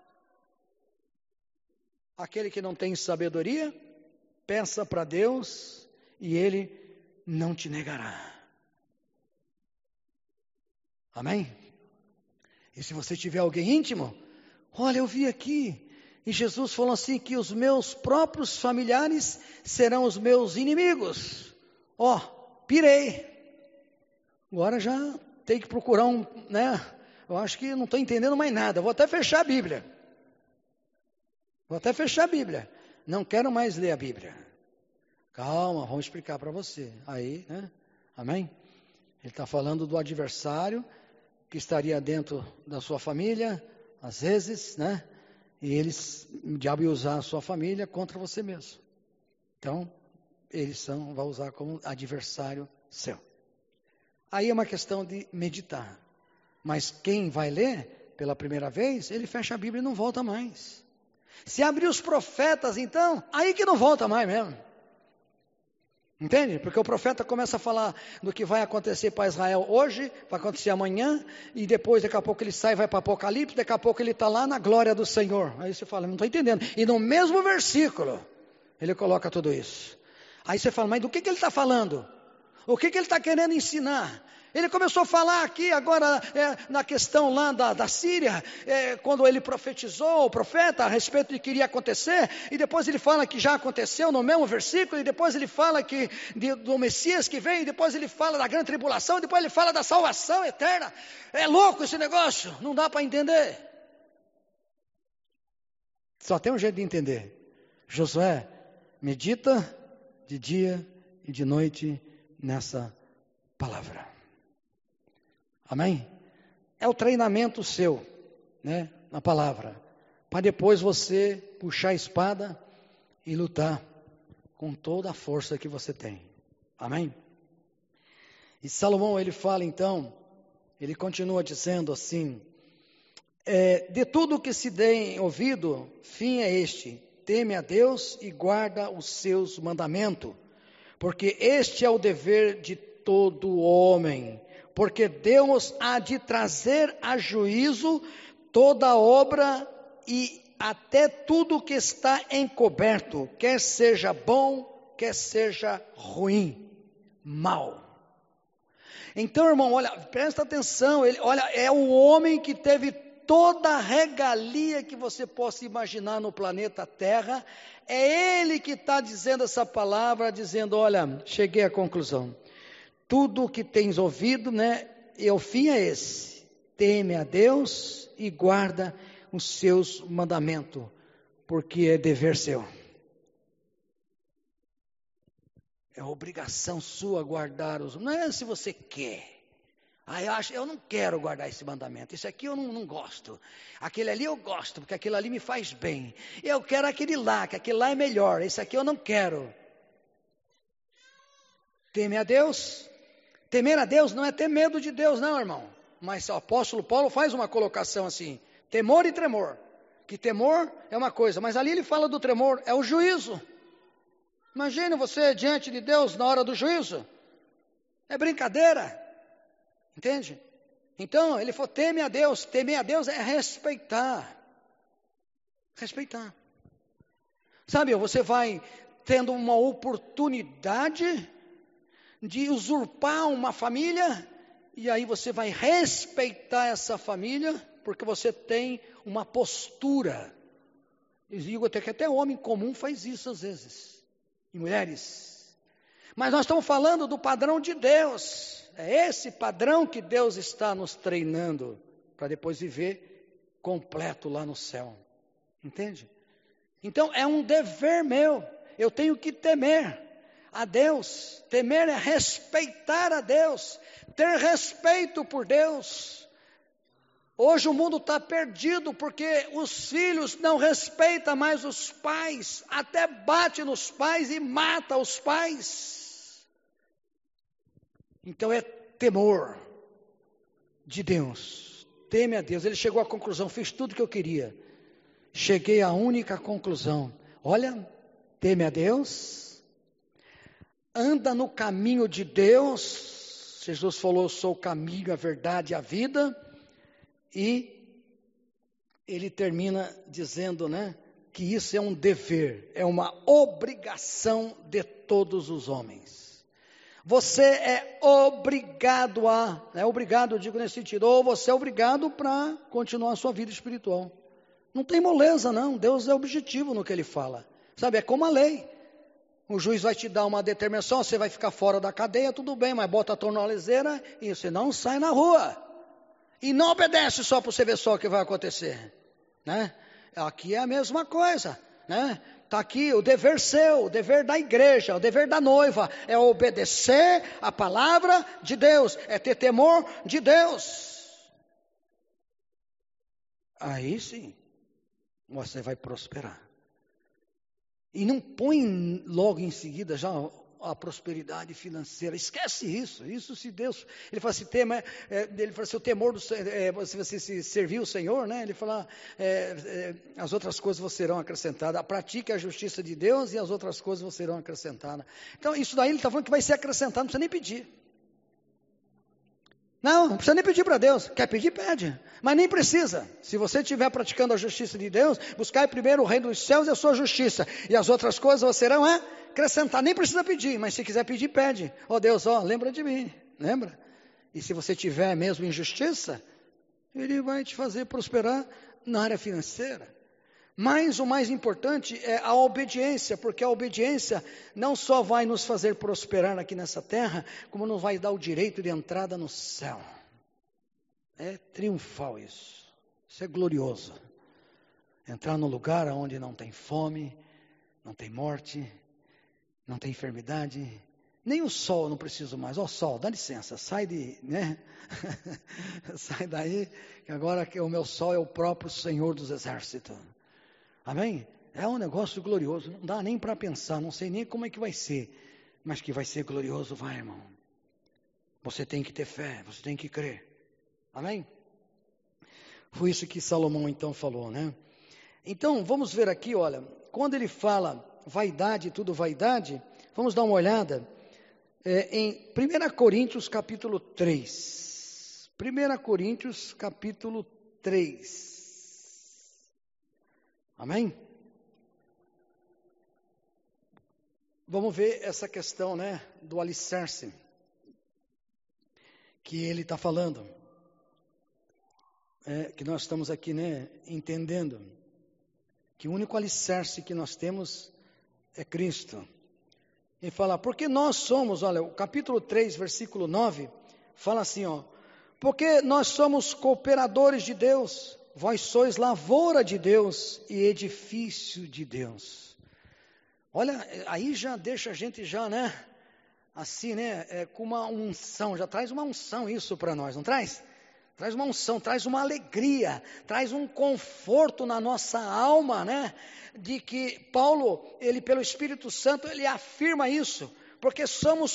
Aquele que não tem sabedoria, peça para Deus e Ele não te negará. Amém? E se você tiver alguém íntimo, olha, eu vi aqui, e Jesus falou assim, que os meus próprios familiares serão os meus inimigos. Pirei. Agora já tem que procurar eu acho que não estou entendendo mais nada, vou até fechar a Bíblia. Não quero mais ler a Bíblia. Calma, vamos explicar para você. Aí, amém? Ele está falando do adversário, que estaria dentro da sua família, às vezes, e o diabo ia usar a sua família contra você mesmo. Então, vai usar como adversário seu. Aí é uma questão de meditar. Mas quem vai ler pela primeira vez, ele fecha a Bíblia e não volta mais. Se abrir os profetas, então, aí que não volta mais mesmo. Entende? Porque o profeta começa a falar do que vai acontecer para Israel hoje, vai acontecer amanhã, e depois, daqui a pouco ele sai, vai para Apocalipse, daqui a pouco ele está lá na glória do Senhor. Aí você fala, não estou entendendo. E no mesmo versículo, ele coloca tudo isso. Aí você fala, mas do que ele está falando? O que ele está querendo ensinar? Ele começou a falar aqui agora na questão lá da Síria, quando ele profetizou, o profeta, a respeito de que iria acontecer, e depois ele fala que já aconteceu no mesmo versículo, e depois ele fala do Messias que vem, e depois ele fala da grande tribulação, e depois ele fala da salvação eterna. É louco esse negócio, não dá para entender. Só tem um jeito de entender. Josué, medita de dia e de noite nessa palavra. Amém? É o treinamento seu, na palavra, para depois você puxar a espada e lutar com toda a força que você tem. Amém? E Salomão, ele fala então, ele continua dizendo assim, de tudo que se dê ouvido, fim é este, teme a Deus e guarda os seus mandamentos, porque este é o dever de todo homem. Porque Deus há de trazer a juízo toda obra e até tudo que está encoberto, quer seja bom, quer seja ruim, mal. Então, irmão, olha, presta atenção, é o homem que teve toda a regalia que você possa imaginar no planeta Terra. É Ele que está dizendo essa palavra, dizendo, olha, cheguei à conclusão. Tudo o que tens ouvido, né? E o fim é esse. Teme a Deus e guarda os seus mandamentos, porque é dever seu. É obrigação sua guardar os... Não é se você quer. Eu não quero guardar esse mandamento. Isso aqui eu não gosto. Aquele ali eu gosto, porque aquele ali me faz bem. Eu quero aquele lá, que aquele lá é melhor. Esse aqui eu não quero. Teme a Deus. Temer a Deus não é ter medo de Deus, não, irmão. Mas o apóstolo Paulo faz uma colocação assim. Temor e tremor. Que temor é uma coisa, mas ali ele fala do tremor, é o juízo. Imagine você diante de Deus na hora do juízo. É brincadeira. Entende? Então, ele falou, teme a Deus. Temer a Deus é respeitar. Respeitar. Sabe, você vai tendo uma oportunidade de usurpar uma família, e aí você vai respeitar essa família, porque você tem uma postura. Eu digo até que até homem comum faz isso às vezes. E mulheres. Mas nós estamos falando do padrão de Deus. É esse padrão que Deus está nos treinando para depois viver completo lá no céu. Entende? Então é um dever meu. Eu tenho que temer a Deus. Temer é respeitar a Deus. Ter respeito por Deus. Hoje o mundo está perdido porque os filhos não respeitam mais os pais, até bate nos pais e mata os pais. Então é temor de Deus, teme a Deus. Ele chegou à conclusão, fiz tudo o que eu queria, cheguei à única conclusão, olha, teme a Deus, anda no caminho de Deus. Jesus falou, eu sou o caminho, a verdade e a vida. E ele termina dizendo, né, que isso é um dever, é uma obrigação de todos os homens. Você é obrigado obrigado eu digo nesse sentido, ou você é obrigado para continuar a sua vida espiritual. Não tem moleza não, Deus é objetivo no que ele fala. Sabe, é como a lei. O juiz vai te dar uma determinação, você vai ficar fora da cadeia, tudo bem, mas bota a tornozeleira e você não sai na rua. E não obedece só para você ver só o que vai acontecer, né? Aqui é a mesma coisa, né? Está aqui o dever seu, o dever da igreja, o dever da noiva, é obedecer a palavra de Deus, é ter temor de Deus. Aí sim, você vai prosperar. E não põe logo em seguida já a prosperidade financeira, esquece isso se Deus, ele fala assim, ele fala assim, o temor, se você se servir o Senhor, né, ele fala, as outras coisas vos serão acrescentadas, pratique a justiça de Deus e as outras coisas vos serão acrescentadas. Então isso daí ele está falando que vai ser acrescentado, não precisa nem pedir. Não precisa nem pedir para Deus, quer pedir, pede, mas nem precisa. Se você estiver praticando a justiça de Deus, buscai primeiro o reino dos céus e a sua justiça, e as outras coisas vos serão acrescentar, nem precisa pedir, mas se quiser pedir, pede. Deus, lembra de mim, lembra? E se você tiver mesmo injustiça, Ele vai te fazer prosperar na área financeira. Mas o mais importante é a obediência, porque a obediência não só vai nos fazer prosperar aqui nessa terra, como nos vai dar o direito de entrada no céu. É triunfal isso é glorioso. Entrar num lugar onde não tem fome, não tem morte, não tem enfermidade, nem o sol eu não preciso mais. Sol, dá licença, sai sai daí, que agora que o meu sol é o próprio Senhor dos Exércitos. Amém? É um negócio glorioso, não dá nem para pensar, não sei nem como é que vai ser, mas que vai ser glorioso, vai, irmão. Você tem que ter fé, você tem que crer. Amém? Foi isso que Salomão então falou, né? Então, vamos ver aqui, olha, quando ele fala vaidade, tudo vaidade, vamos dar uma olhada em 1 Coríntios capítulo 3. 1 Coríntios capítulo 3. Amém? Vamos ver essa questão, né, do alicerce que ele está falando. que nós estamos aqui, né, entendendo que o único alicerce que nós temos é Cristo. E fala, porque nós somos, olha, o capítulo 3, versículo 9, fala assim, ó, porque nós somos cooperadores de Deus, vós sois lavoura de Deus e edifício de Deus. Olha, aí já deixa a gente já, né, assim, né, com uma unção, já traz uma unção isso para nós, não traz? Traz uma unção, traz uma alegria, traz um conforto na nossa alma, né? De que Paulo, ele pelo Espírito Santo, ele afirma isso, porque somos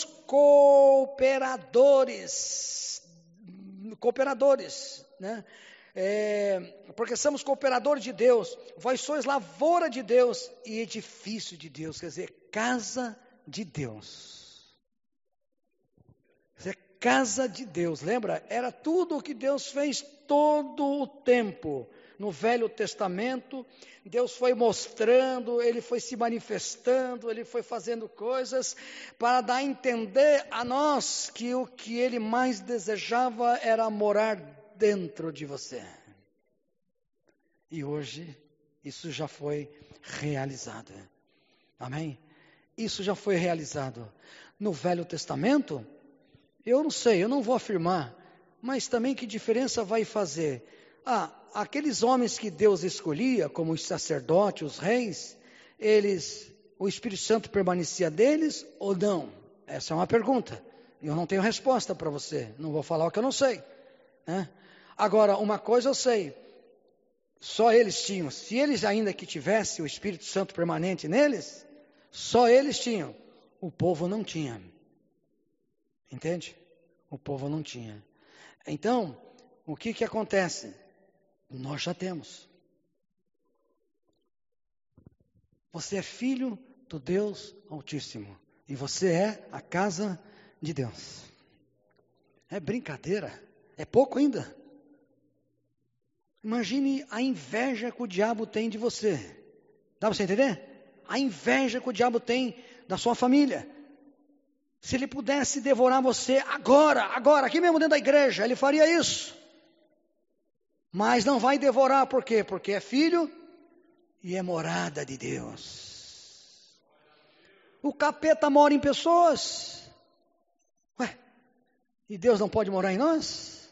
cooperadores, né? Porque somos cooperadores de Deus, vós sois lavoura de Deus e edifício de Deus, quer dizer, casa de Deus. Casa de Deus, lembra? Era tudo o que Deus fez todo o tempo. No Velho Testamento, Deus foi mostrando, Ele foi se manifestando, Ele foi fazendo coisas para dar a entender a nós que o que Ele mais desejava era morar dentro de você. E hoje, isso já foi realizado. Amém? Isso já foi realizado. No Velho Testamento, eu não sei, eu não vou afirmar, mas também que diferença vai fazer? Aqueles homens que Deus escolhia, como os sacerdotes, os reis, o Espírito Santo permanecia deles ou não? Essa é uma pergunta. Eu não tenho resposta para você, não vou falar o que eu não sei, né? Agora, uma coisa eu sei, só eles tinham, se eles ainda que tivessem o Espírito Santo permanente neles, só eles tinham, o povo não tinha. Entende? O povo não tinha. Então, o que acontece? Nós já temos. Você é filho do Deus Altíssimo. E você é a casa de Deus. É brincadeira. É pouco ainda. Imagine a inveja que o diabo tem de você. Dá para você entender? A inveja que o diabo tem da sua família. Se ele pudesse devorar você agora, aqui mesmo dentro da igreja, ele faria isso. Mas não vai devorar, por quê? Porque é filho e é morada de Deus. O capeta mora em pessoas. E Deus não pode morar em nós?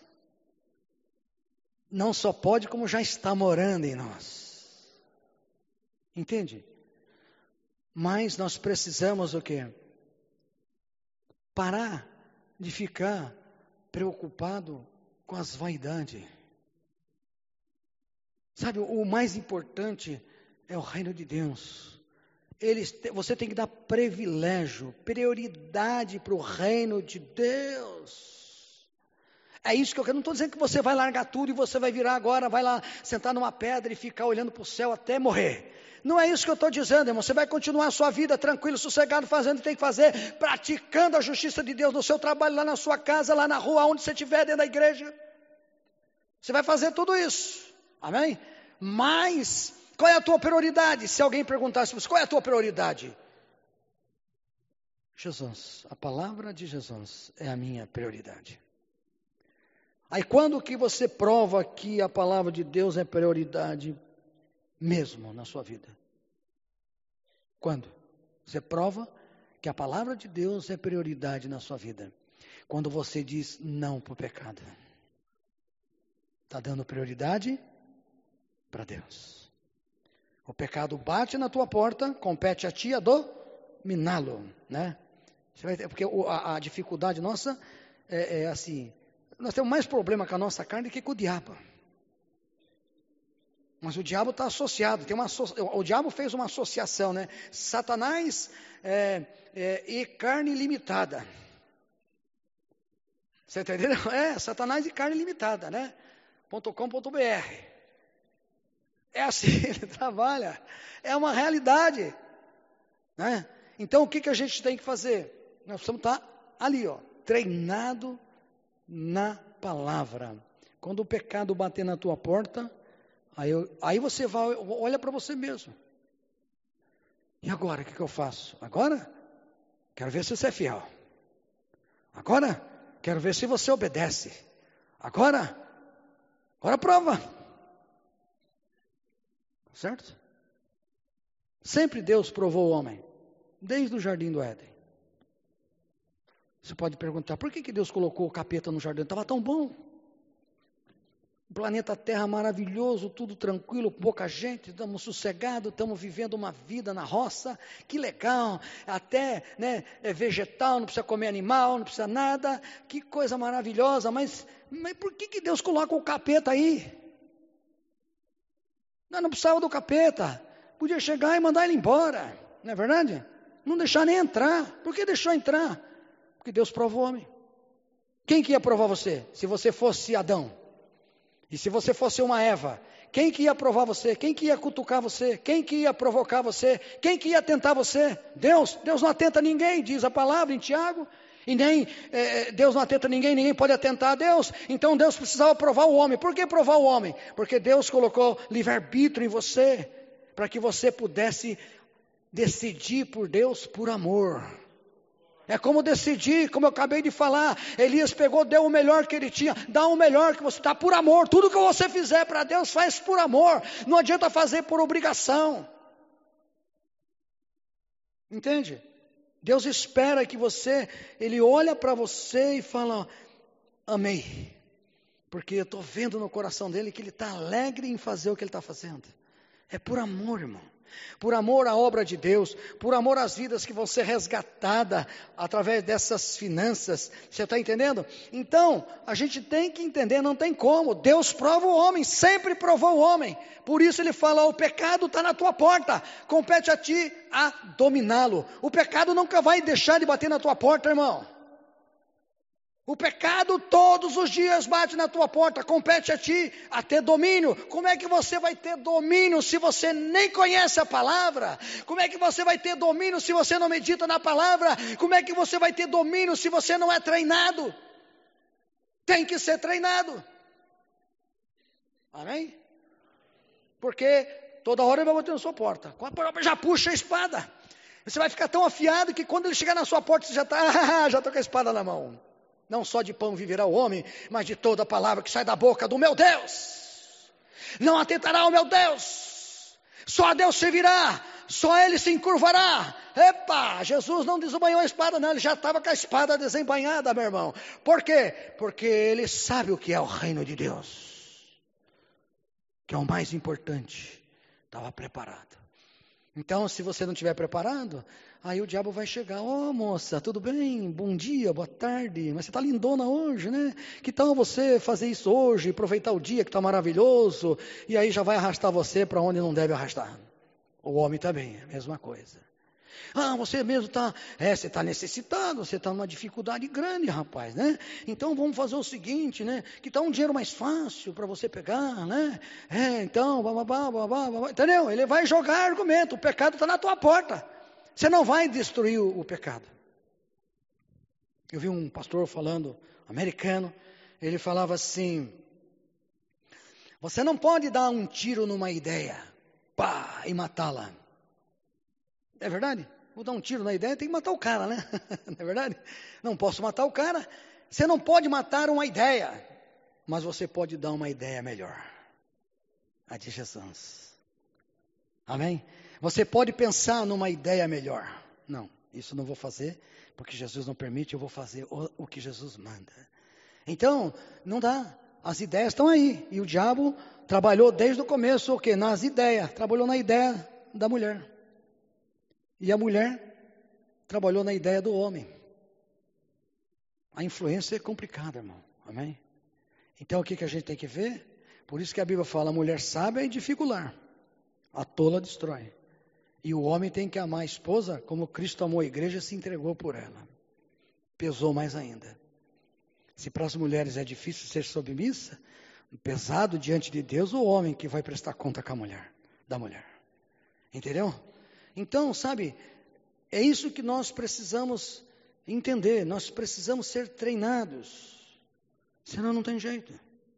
Não só pode, como já está morando em nós. Entende? Mas nós precisamos o quê? Parar de ficar preocupado com as vaidades. Sabe, o mais importante é o reino de Deus. Você tem que dar privilégio, prioridade para o reino de Deus. É isso que eu quero. Não estou dizendo que você vai largar tudo e você vai virar agora, vai lá sentar numa pedra e ficar olhando para o céu até morrer. Não é isso que eu estou dizendo, irmão. Você vai continuar a sua vida tranquilo, sossegado, fazendo o que tem que fazer, praticando a justiça de Deus no seu trabalho, lá na sua casa, lá na rua, onde você estiver, dentro da igreja. Você vai fazer tudo isso. Amém? Mas, qual é a tua prioridade? Se alguém perguntasse para você, qual é a tua prioridade? Jesus. A palavra de Jesus é a minha prioridade. Aí quando que você prova que a palavra de Deus é prioridade mesmo na sua vida? Quando? Você prova que a palavra de Deus é prioridade na sua vida. Quando você diz não para o pecado. Está dando prioridade para Deus. O pecado bate na tua porta, compete a ti a dominá-lo, né? Porque a dificuldade nossa é assim, nós temos mais problema com a nossa carne do que com o diabo. Mas o diabo está associado, o diabo fez uma associação, né? Satanás e carne limitada. Você está entendendo? Satanás e carne limitada, né? .com.br. É assim, ele trabalha. É uma realidade, né? Então o que a gente tem que fazer? Nós precisamos estar ali, ó, treinado na palavra. Quando o pecado bater na tua porta, aí você olha para você mesmo. E agora, o que eu faço? Agora, quero ver se você é fiel. Agora, quero ver se você obedece. Agora, Ora, prova. Certo? Sempre Deus provou o homem, desde o jardim do Éden. Você pode perguntar, por que Deus colocou o capeta no jardim? Estava tão bom. O planeta Terra maravilhoso, tudo tranquilo, pouca gente, estamos sossegados, estamos vivendo uma vida na roça, que legal, até é vegetal, não precisa comer animal, não precisa nada, que coisa maravilhosa, mas por que Deus coloca o capeta aí? Não precisava do capeta, podia chegar e mandar ele embora, não é verdade? Não deixar nem entrar. Por que deixou entrar? Porque Deus provou o homem. Quem que ia provar você? Se você fosse Adão. E se você fosse uma Eva, quem que ia provar você? Quem que ia cutucar você? Quem que ia provocar você? Quem que ia tentar você? Deus. Deus não atenta a ninguém, diz a palavra em Tiago. E nem Deus não atenta a ninguém, ninguém pode atentar a Deus. Então Deus precisava provar o homem. Por que provar o homem? Porque Deus colocou livre-arbítrio em você, para que você pudesse decidir por Deus por amor. É como decidir, como eu acabei de falar, Elias pegou, deu o melhor que ele tinha, dá o melhor que você está por amor, tudo que você fizer para Deus, faz por amor, não adianta fazer por obrigação, entende? Deus espera que Ele olha para você e fala, amei, porque eu estou vendo no coração dele que ele está alegre em fazer o que ele está fazendo, é por amor, irmão. Por amor à obra de Deus, por amor às vidas que vão ser resgatadas através dessas finanças, você está entendendo? Então, a gente tem que entender, não tem como, Deus prova o homem, sempre provou o homem, por isso ele fala, o pecado está na tua porta, compete a ti a dominá-lo, o pecado nunca vai deixar de bater na tua porta, irmão. O pecado todos os dias bate na tua porta, compete a ti a ter domínio. Como é que você vai ter domínio se você nem conhece a palavra? Como é que você vai ter domínio se você não medita na palavra? Como é que você vai ter domínio se você não é treinado? Tem que ser treinado. Amém? Porque toda hora ele vai bater na sua porta. Já puxa a espada. Você vai ficar tão afiado que quando ele chegar na sua porta, você já está com a espada na mão. Não só de pão viverá o homem, mas de toda a palavra que sai da boca do meu Deus. Não atentará ao meu Deus. Só a Deus servirá. Só Ele se encurvará. Epa, Jesus não desembainhou a espada, não. Ele já estava com a espada desembainhada, meu irmão. Por quê? Porque Ele sabe o que é o reino de Deus. Que é o mais importante. Estava preparado. Então, se você não estiver preparado, aí o diabo vai chegar, moça, tudo bem? Bom dia, boa tarde, mas você está lindona hoje, né? Que tal você fazer isso hoje, aproveitar o dia que está maravilhoso, e aí já vai arrastar você para onde não deve arrastar. O homem também, é a mesma coisa. Você mesmo está, você está necessitado, você está numa dificuldade grande, rapaz, né? Então vamos fazer o seguinte, né? Que está um dinheiro mais fácil para você pegar, né? Então, entendeu? Ele vai jogar argumento, o pecado está na tua porta. Você não vai destruir o pecado. Eu vi um pastor falando, americano, ele falava assim, você não pode dar um tiro numa ideia, e matá-la. É verdade? Vou dar um tiro na ideia, tem que matar o cara, né? Não é verdade? Não posso matar o cara. Você não pode matar uma ideia, mas você pode dar uma ideia melhor. A de Jesus. Amém? Você pode pensar numa ideia melhor. Não, isso não vou fazer, porque Jesus não permite, eu vou fazer o que Jesus manda. Então, não dá. As ideias estão aí. E o diabo trabalhou desde o começo, o quê? Nas ideias. Trabalhou na ideia da mulher. E a mulher trabalhou na ideia do homem. A influência é complicada, irmão. Amém? Então o que a gente tem que ver? Por isso que a Bíblia fala, a mulher sábia é edificular, a tola destrói. E o homem tem que amar a esposa como Cristo amou a igreja e se entregou por ela. Pesou mais ainda. Se para as mulheres é difícil ser submissa, pesado diante de Deus, o homem que vai prestar conta com a mulher, da mulher. Entendeu? Então, sabe, é isso que nós precisamos entender, nós precisamos ser treinados, senão não tem jeito.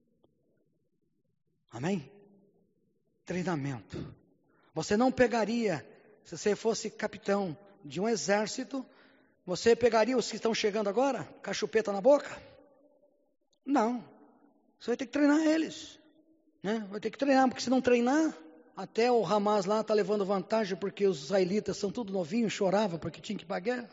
Amém? Treinamento. Você não pegaria, se você fosse capitão de um exército, você pegaria os que estão chegando agora, com a chupeta na boca? Não, você vai ter que treinar eles. né? Vai ter que treinar, porque se não treinar, até o Hamas lá está levando vantagem, porque os israelitas são tudo novinhos, chorava porque tinha que ir para a guerra.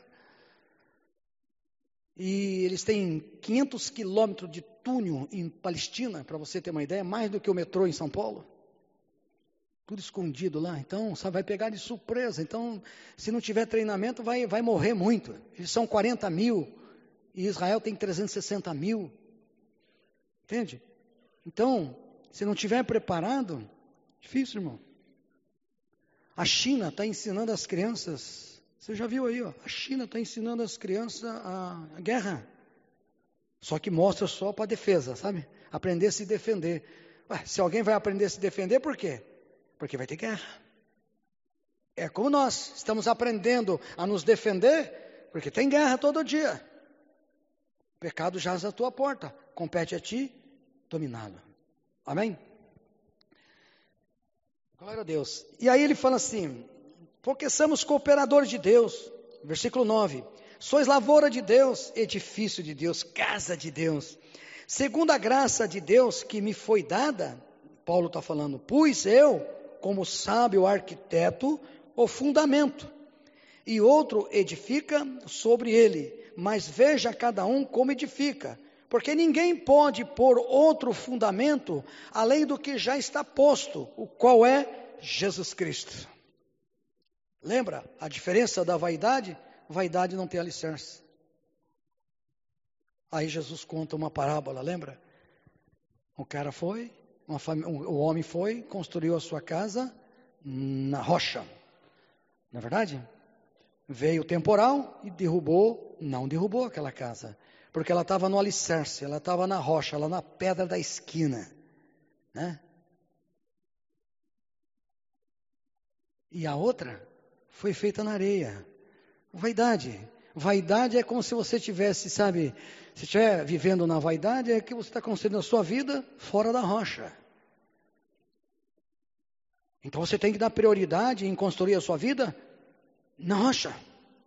E eles têm 500 quilômetros de túnel em Palestina, para você ter uma ideia, mais do que o metrô em São Paulo. Tudo escondido lá, então só vai pegar de surpresa. Então, se não tiver treinamento, vai morrer muito. Eles são 40 mil, e Israel tem 360 mil. Entende? Então, se não tiver preparado, difícil, irmão. A China está ensinando as crianças, você já viu aí, ó, a China está ensinando as crianças a guerra. Só que mostra só para defesa, sabe? Aprender a se defender. Ué, se alguém vai aprender a se defender, por quê? Porque vai ter guerra. É como nós, estamos aprendendo a nos defender, porque tem guerra todo dia. O pecado jaz à tua porta, compete a ti dominá-lo. Amém? Glória a Deus. E aí ele fala assim, porque somos cooperadores de Deus, versículo 9, sois lavoura de Deus, edifício de Deus, casa de Deus, segundo a graça de Deus que me foi dada, Paulo está falando, pus eu, como sábio arquiteto, o fundamento, e outro edifica sobre ele, mas veja cada um como edifica, porque ninguém pode pôr outro fundamento, além do que já está posto, o qual é Jesus Cristo. Lembra a diferença da vaidade? Vaidade não tem alicerce. Aí Jesus conta uma parábola, lembra? O cara foi, o homem foi, construiu a sua casa na rocha. Não é verdade? Veio o temporal e não derrubou aquela casa. Porque ela estava no alicerce, ela estava na rocha, lá na pedra da esquina. Né? E a outra foi feita na areia. Vaidade. Vaidade é como se você tivesse, sabe, se estiver vivendo na vaidade, é que você está concedendo a sua vida fora da rocha. Então você tem que dar prioridade em construir a sua vida na rocha.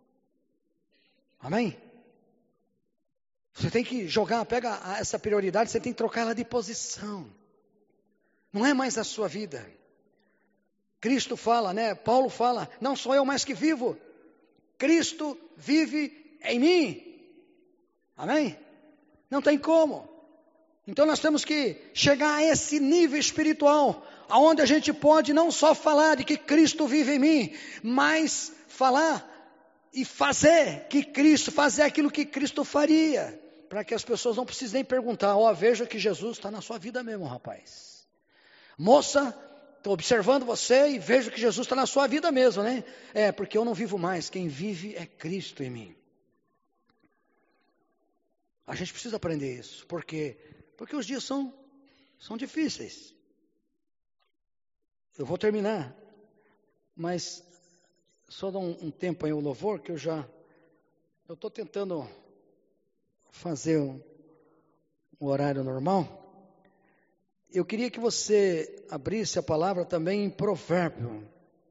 Amém? Você tem que pega essa prioridade, você tem que trocar ela de posição. Não é mais a sua vida. Cristo fala, né? Paulo fala, não sou eu mais que vivo. Cristo vive em mim. Amém? Não tem como. Então nós temos que chegar a esse nível espiritual, aonde a gente pode não só falar de que Cristo vive em mim, mas falar e fazer aquilo que Cristo faria, para que as pessoas não precisem nem perguntar, veja que Jesus está na sua vida mesmo, rapaz. Moça, estou observando você e vejo que Jesus está na sua vida mesmo, né? Porque eu não vivo mais, quem vive é Cristo em mim. A gente precisa aprender isso, porque os dias são difíceis. Eu vou terminar, mas só dá um tempo aí o louvor, que eu estou tentando fazer um horário normal. Eu queria que você abrisse a palavra também em Provérbio.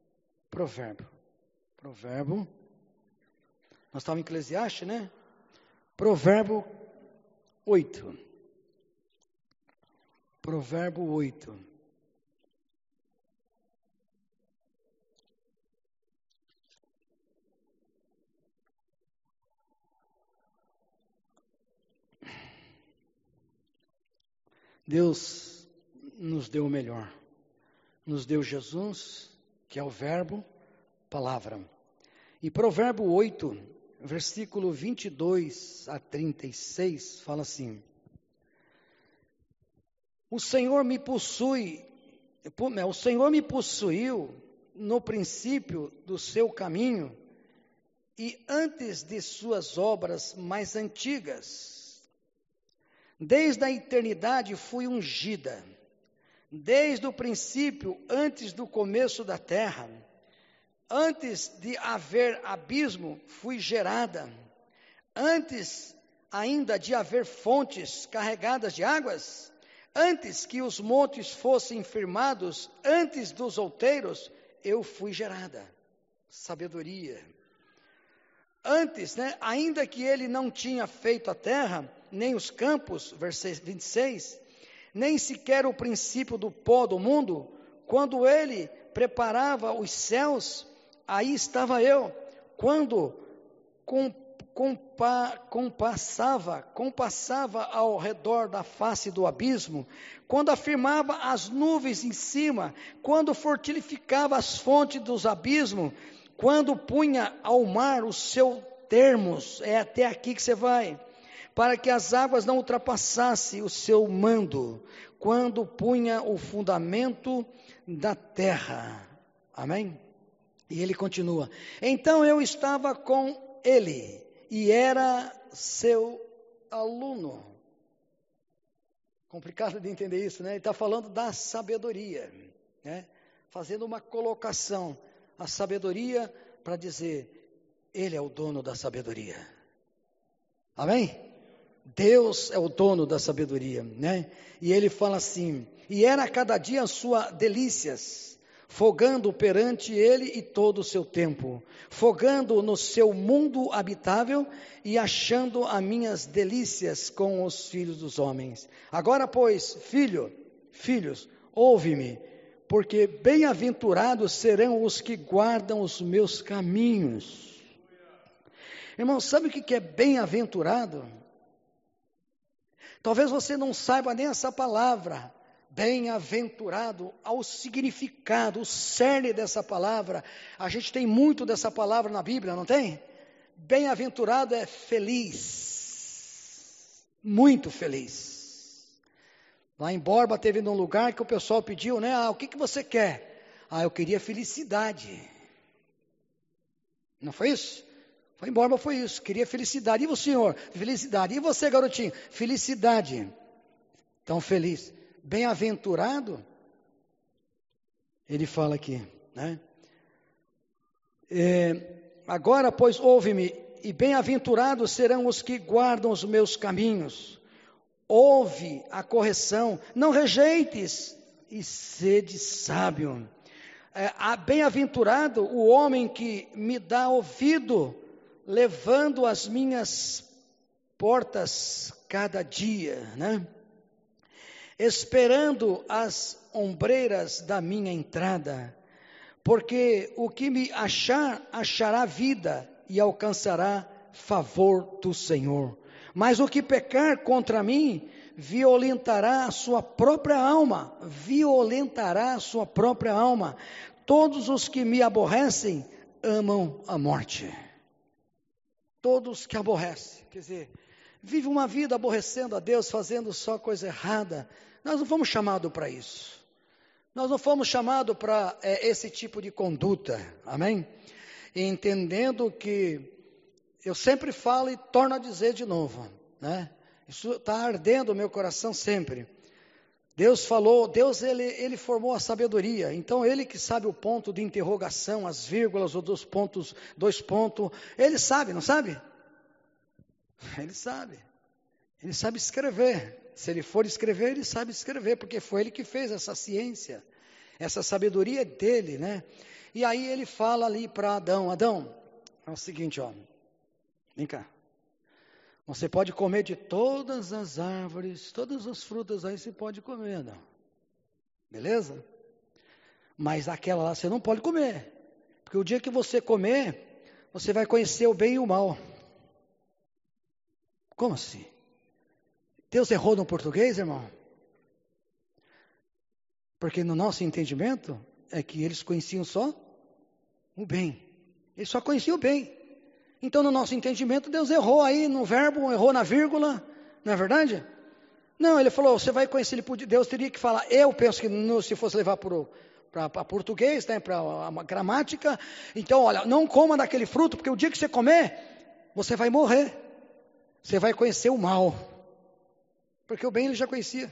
Nós estávamos em Eclesiastes, né? Provérbio 8. Provérbio 8. Deus nos deu o melhor. Nos deu Jesus, que é o verbo, palavra. E Provérbio 8, versículo 22 a 36, fala assim: O Senhor me possuiu no princípio do seu caminho e antes de suas obras mais antigas. Desde a eternidade fui ungida, desde o princípio, antes do começo da terra, antes de haver abismo, fui gerada, antes ainda de haver fontes carregadas de águas, antes que os montes fossem firmados, antes dos outeiros, eu fui gerada. Sabedoria. Antes, ainda que ele não tinha feito a terra, nem os campos, versículo 26, nem sequer o princípio do pó do mundo? Quando ele preparava os céus, aí estava eu. Quando compassava ao redor da face do abismo, quando afirmava as nuvens em cima, quando fortificava as fontes dos abismos, quando punha ao mar os seus termos, é até aqui que você vai, para que as águas não ultrapassassem o seu mando, quando punha o fundamento da terra. Amém? E ele continua, então eu estava com ele, e era seu aluno. Complicado de entender isso, né? Ele está falando da sabedoria, né? Fazendo uma colocação, a sabedoria para dizer, ele é o dono da sabedoria. Amém? Deus é o dono da sabedoria, né? E ele fala assim, e era a cada dia a sua delícias, fogando perante ele e todo o seu tempo, fogando no seu mundo habitável e achando as minhas delícias com os filhos dos homens. Agora, pois, filhos, ouve-me, porque bem-aventurados serão os que guardam os meus caminhos. Irmão, sabe o que é bem-aventurado? Talvez você não saiba nem essa palavra, bem-aventurado, ao significado, o cerne dessa palavra. A gente tem muito dessa palavra na Bíblia, não tem? Bem-aventurado é feliz, muito feliz. Lá em Borba teve um lugar que o pessoal pediu, né? O que você quer? Eu queria felicidade. Não foi isso? Foi em Borba, foi isso, queria felicidade. E o senhor? Felicidade. E você, garotinho? Felicidade. Tão feliz. Bem-aventurado, ele fala aqui, né? Agora, pois, ouve-me, e bem-aventurados serão os que guardam os meus caminhos. Ouve a correção, não rejeites, e sede sábio. Bem-aventurado o homem que me dá ouvido, levando as minhas portas cada dia, né? Esperando as ombreiras da minha entrada, porque o que me achar, achará vida e alcançará favor do Senhor. Mas o que pecar contra mim, violentará a sua própria alma, Todos os que me aborrecem, amam a morte. Todos que aborrecem, quer dizer, vive uma vida aborrecendo a Deus, fazendo só coisa errada. Nós não fomos chamados para isso. Nós não fomos chamados para esse tipo de conduta, amém? E entendendo que, eu sempre falo e torno a dizer de novo, né? Isso está ardendo o meu coração sempre. Deus falou, ele formou a sabedoria, então ele que sabe o ponto de interrogação, as vírgulas ou dois pontos, ele sabe, não sabe? Ele sabe escrever. Se ele for escrever, ele sabe escrever, porque foi ele que fez essa ciência, essa sabedoria dele, né? E aí ele fala ali para Adão, é o seguinte, vem cá, você pode comer de todas as árvores, todas as frutas aí você pode comer, Adão, beleza? Mas aquela lá você não pode comer, porque o dia que você comer, você vai conhecer o bem e o mal. Como assim? Deus errou no português, irmão? Porque no nosso entendimento é que eles conheciam só o bem. Eles só conheciam o bem. Então no nosso entendimento Deus errou aí no verbo, errou na vírgula, não é verdade? Não, ele falou, você vai conhecer ele, Deus teria que falar, eu penso que se fosse levar para português, né, para a gramática, então olha, não coma daquele fruto, porque o dia que você comer, você vai morrer. Você vai conhecer o mal. Porque o bem ele já conhecia.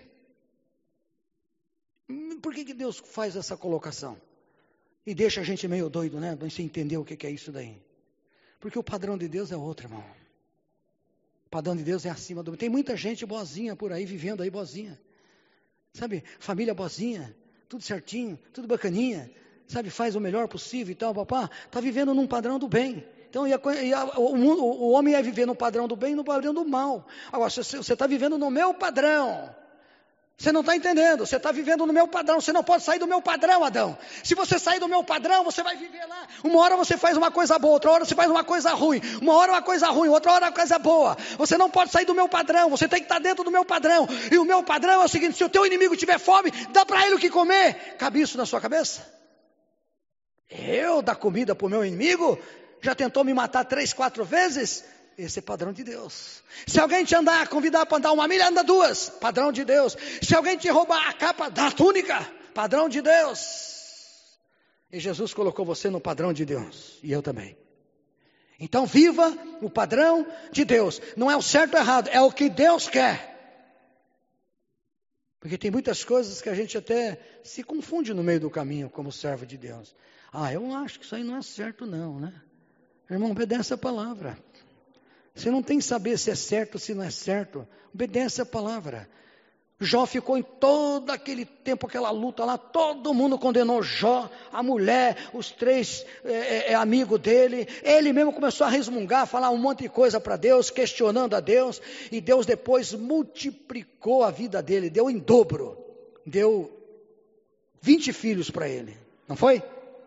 Por que Deus faz essa colocação? E deixa a gente meio doido, né? Você entender o que é isso daí. Porque o padrão de Deus é outro, irmão. O padrão de Deus é acima do... Tem muita gente boazinha por aí, vivendo aí boazinha. Sabe? Família boazinha, tudo certinho, tudo bacaninha. Sabe? Faz o melhor possível e tal, papá. Está vivendo num padrão do bem. Então, o homem ia viver no padrão do bem e no padrão do mal. Agora, se você está vivendo no meu padrão, Você não está entendendo, você está vivendo no meu padrão, você não pode sair do meu padrão, Adão. Se você sair do meu padrão, você vai viver lá. Uma hora você faz uma coisa boa, outra hora você faz uma coisa ruim. Uma hora uma coisa ruim, outra hora uma coisa boa. Você não pode sair do meu padrão, você tem que estar dentro do meu padrão. E o meu padrão é o seguinte: se o teu inimigo tiver fome, dá para ele o que comer. Cabe isso na sua cabeça? Eu dar comida para o meu inimigo? Já tentou me matar 3, 4 vezes? Esse é padrão de Deus. Se alguém te convidar para andar 1 milha, anda 2, padrão de Deus. Se alguém te roubar a capa, dá a túnica, padrão de Deus. E Jesus colocou você no padrão de Deus, e eu também. Então viva o padrão de Deus. Não é o certo ou errado, é o que Deus quer. Porque tem muitas coisas que a gente até se confunde no meio do caminho como servo de Deus. Eu acho que isso aí não é certo não, né? Irmão, obedece a palavra. Você não tem que saber se é certo ou se não é certo. Obedece a palavra. Jó ficou em todo aquele tempo, aquela luta lá, todo mundo condenou Jó, a mulher, os 3 amigos dele. Ele mesmo começou a resmungar, falar um monte de coisa para Deus, questionando a Deus. E Deus depois multiplicou a vida dele, deu em dobro. Deu 20 filhos para ele, não foi?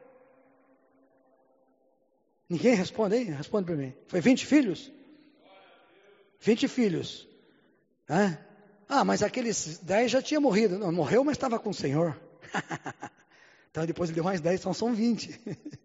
Ninguém responde aí? Responde para mim. Foi 20 filhos? 20 filhos. Mas aqueles 10 já tinham morrido. Não, morreu, mas estava com o Senhor. Então depois ele deu mais 10, então são 20.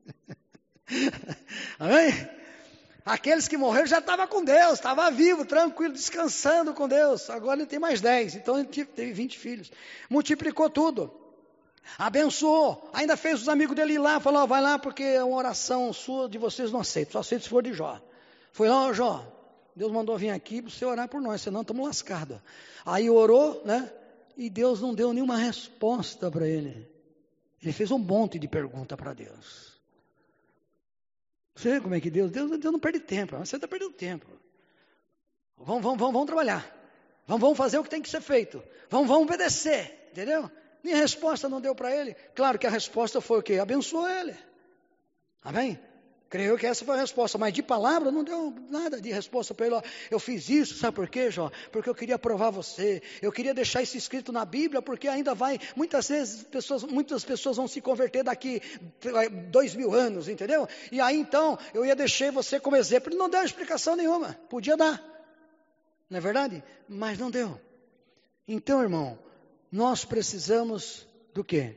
Amém? Aqueles que morreram já estavam com Deus, estava vivo, tranquilo, descansando com Deus. Agora ele tem mais 10, então ele teve 20 filhos. Multiplicou tudo. Abençoou. Ainda fez os amigos dele ir lá, falou: vai lá porque uma oração sua de vocês não aceito, só aceito se for de Jó. Foi lá: Jó, Deus mandou vir aqui para você orar por nós, senão estamos lascados. Aí orou, né? E Deus não deu nenhuma resposta para ele. Ele fez um monte de pergunta para Deus. Você vê como é que Deus não perde tempo, você está perdendo tempo. Vamos trabalhar. Vamos fazer o que tem que ser feito. Vamos obedecer, entendeu? Nem resposta não deu para ele. Claro que a resposta foi o quê? Abençoou ele. Amém? Creio que essa foi a resposta, mas de palavra não deu nada de resposta para ele. Eu fiz isso, sabe por quê, Jó? Porque eu queria provar você, eu queria deixar isso escrito na Bíblia, porque ainda vai, muitas pessoas vão se converter daqui 2000 anos, entendeu? E aí então, eu ia deixar você como exemplo. Ele não deu explicação nenhuma, podia dar, não é verdade? Mas não deu. Então, irmão, nós precisamos do quê?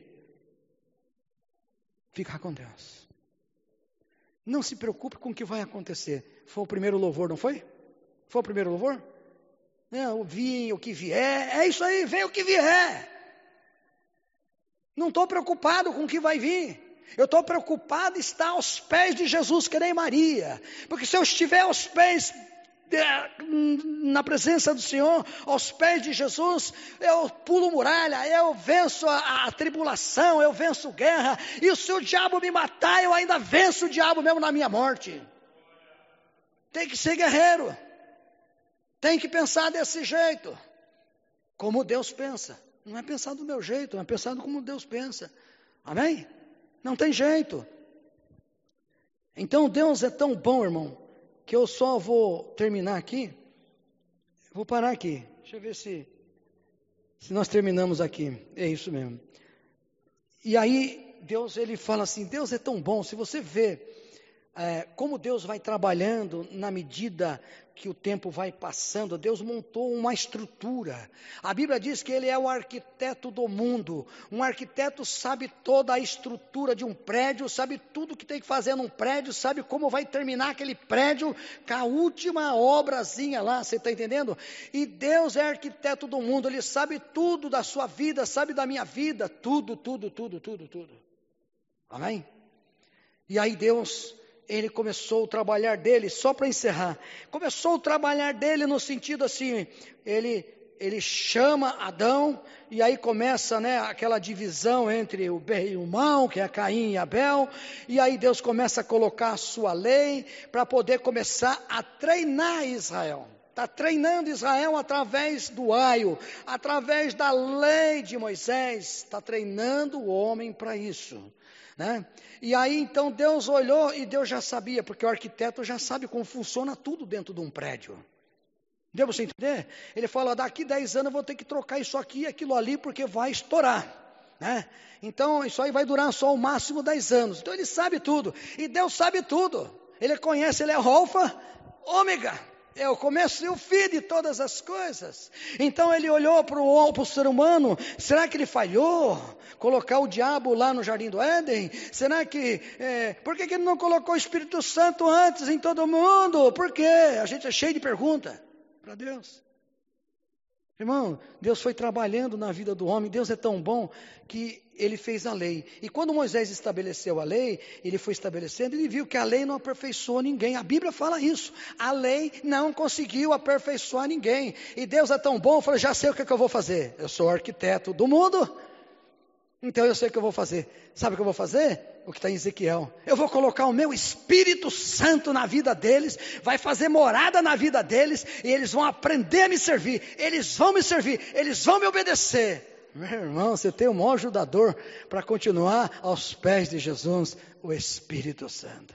Ficar com Deus. Não se preocupe com o que vai acontecer. Foi o primeiro louvor, não foi? Foi o primeiro louvor? O vinho, o que vier. É isso aí, vem o que vier. Não estou preocupado com o que vai vir. Eu estou preocupado em estar aos pés de Jesus, que nem Maria. Porque se eu estiver aos pés, na presença do Senhor, aos pés de Jesus, eu pulo muralha, eu venço a tribulação, eu venço guerra, e se o diabo me matar, eu ainda venço o diabo mesmo na minha morte. Tem que ser guerreiro, tem que pensar desse jeito, como Deus pensa. Não é pensar do meu jeito, não é pensar como Deus pensa. Amém? Não tem jeito. Então Deus é tão bom, irmão, que eu só vou terminar aqui. Vou parar aqui. Deixa eu ver se nós terminamos aqui. É isso mesmo. E aí, Deus, ele fala assim, Deus é tão bom. Se você vê como Deus vai trabalhando na medida que o tempo vai passando, Deus montou uma estrutura. A Bíblia diz que Ele é o arquiteto do mundo. Um arquiteto sabe toda a estrutura de um prédio, sabe tudo que tem que fazer num prédio, sabe como vai terminar aquele prédio com a última obrazinha lá, você está entendendo? E Deus é arquiteto do mundo, Ele sabe tudo da sua vida, sabe da minha vida, tudo. Amém? E aí Deus, Ele começou o trabalhar dele, só para encerrar, começou o trabalhar dele no sentido assim, ele chama Adão, e aí começa, né, aquela divisão entre o bem e o mal, que é Caim e Abel, e aí Deus começa a colocar a sua lei, para poder começar a treinar Israel. Está treinando Israel através do aio, através da lei de Moisés, está treinando o homem para isso. Né? E aí então Deus olhou e Deus já sabia, porque o arquiteto já sabe como funciona tudo dentro de um prédio. Deu para você entender? Ele fala, daqui 10 anos eu vou ter que trocar isso aqui e aquilo ali, porque vai estourar, né? Então isso aí vai durar só o máximo 10 anos. Então ele sabe tudo, e Deus sabe tudo. Ele conhece, ele é o Alfa, Ômega, é o começo e o fim de todas as coisas. Então ele olhou para o ser humano, será que ele falhou? Colocar o diabo lá no Jardim do Éden? Será que, por que ele não colocou o Espírito Santo antes em todo mundo? Por quê? A gente é cheio de perguntas para Deus. Irmão, Deus foi trabalhando na vida do homem. Deus é tão bom que ele fez a lei. E quando Moisés estabeleceu a lei, ele foi estabelecendo, ele viu que a lei não aperfeiçoou ninguém. A Bíblia fala isso. A lei não conseguiu aperfeiçoar ninguém. E Deus é tão bom, falou, já sei o que eu vou fazer. Eu sou o arquiteto do mundo, então eu sei o que eu vou fazer. Sabe o que eu vou fazer? O que está em Ezequiel. Eu vou colocar o meu Espírito Santo na vida deles, vai fazer morada na vida deles, e eles vão aprender a me servir, eles vão me servir, eles vão me obedecer. Meu irmão, você tem o maior ajudador para continuar aos pés de Jesus, o Espírito Santo.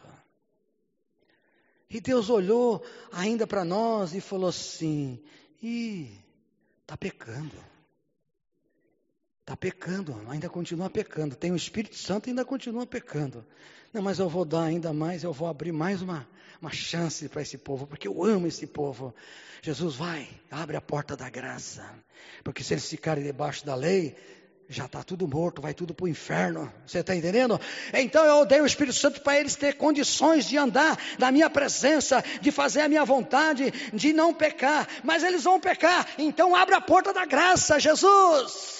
E Deus olhou ainda para nós e falou assim, está pecando. Está pecando, ainda continua pecando. Tem o Espírito Santo e ainda continua pecando. Não, mas eu vou dar ainda mais, eu vou abrir mais uma chance para esse povo, porque eu amo esse povo. Jesus vai, abre a porta da graça. Porque se eles ficarem debaixo da lei, já está tudo morto, vai tudo para o inferno. Você está entendendo? Então eu dei o Espírito Santo para eles ter condições de andar na minha presença, de fazer a minha vontade, de não pecar. Mas eles vão pecar, então abre a porta da graça, Jesus.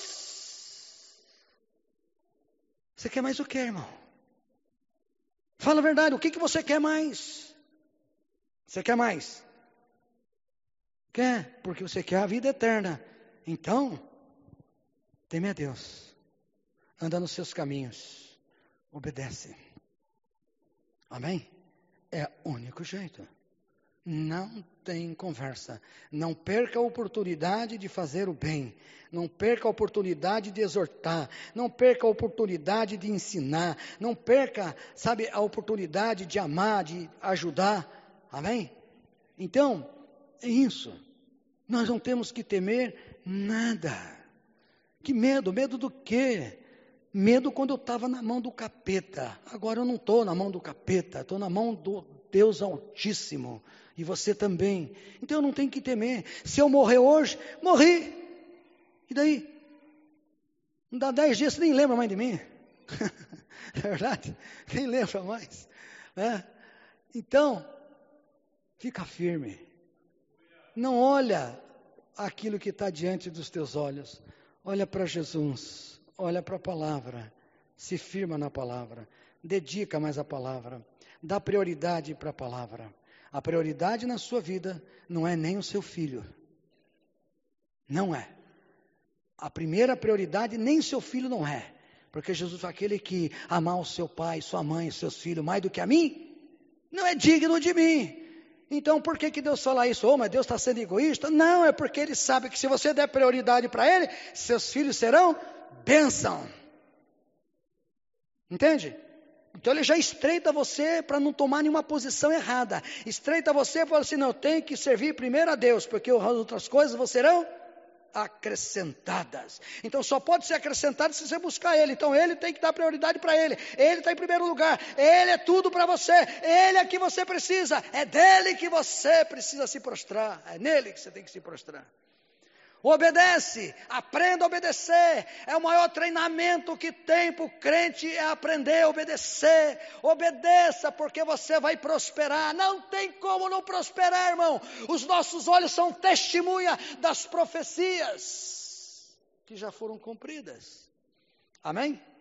Você quer mais o que, irmão? Fala a verdade, o que você quer mais? Você quer mais? Quer, porque você quer a vida eterna. Então, teme a Deus, anda nos seus caminhos, obedece. Amém? É o único jeito. Não tem conversa. Não perca a oportunidade de fazer o bem. Não perca a oportunidade de exortar. Não perca a oportunidade de ensinar. Não perca, sabe, a oportunidade de amar, de ajudar. Amém? Então, é isso. Nós não temos que temer nada. Que medo? Medo do quê? Medo quando eu estava na mão do capeta. Agora eu não estou na mão do capeta. Estou na mão do Deus Altíssimo. E você também. Então eu não tenho que temer. Se eu morrer hoje, morri. E daí? Não dá 10 dias, você nem lembra mais de mim. É verdade? Nem lembra mais. Né? Então, fica firme. Não olha aquilo que está diante dos teus olhos. Olha para Jesus. Olha para a palavra. Se firma na palavra. Dedica mais a palavra. Dá prioridade para a palavra. A prioridade na sua vida não é nem o seu filho. Não é. A primeira prioridade nem o seu filho não é. Porque Jesus foi aquele que amar o seu pai, sua mãe, seus filhos mais do que a mim, não é digno de mim. Então por que Deus fala isso? Oh, mas Deus está sendo egoísta? Não, é porque Ele sabe que se você der prioridade para Ele, seus filhos serão bênção. Entende? Então Ele já estreita você para não tomar nenhuma posição errada. Estreita você e fala assim, não, eu tenho que servir primeiro a Deus, porque as outras coisas serão acrescentadas. Então só pode ser acrescentado se você buscar Ele. Então Ele tem que dar prioridade para Ele. Ele está em primeiro lugar. Ele é tudo para você. Ele é que você precisa. É dele que você precisa se prostrar. É nele que você tem que se prostrar. Obedece, aprenda a obedecer. É o maior treinamento que tem para o crente, é aprender a obedecer. Obedeça, porque você vai prosperar. Não tem como não prosperar, irmão. Os nossos olhos são testemunha das profecias que já foram cumpridas. Amém?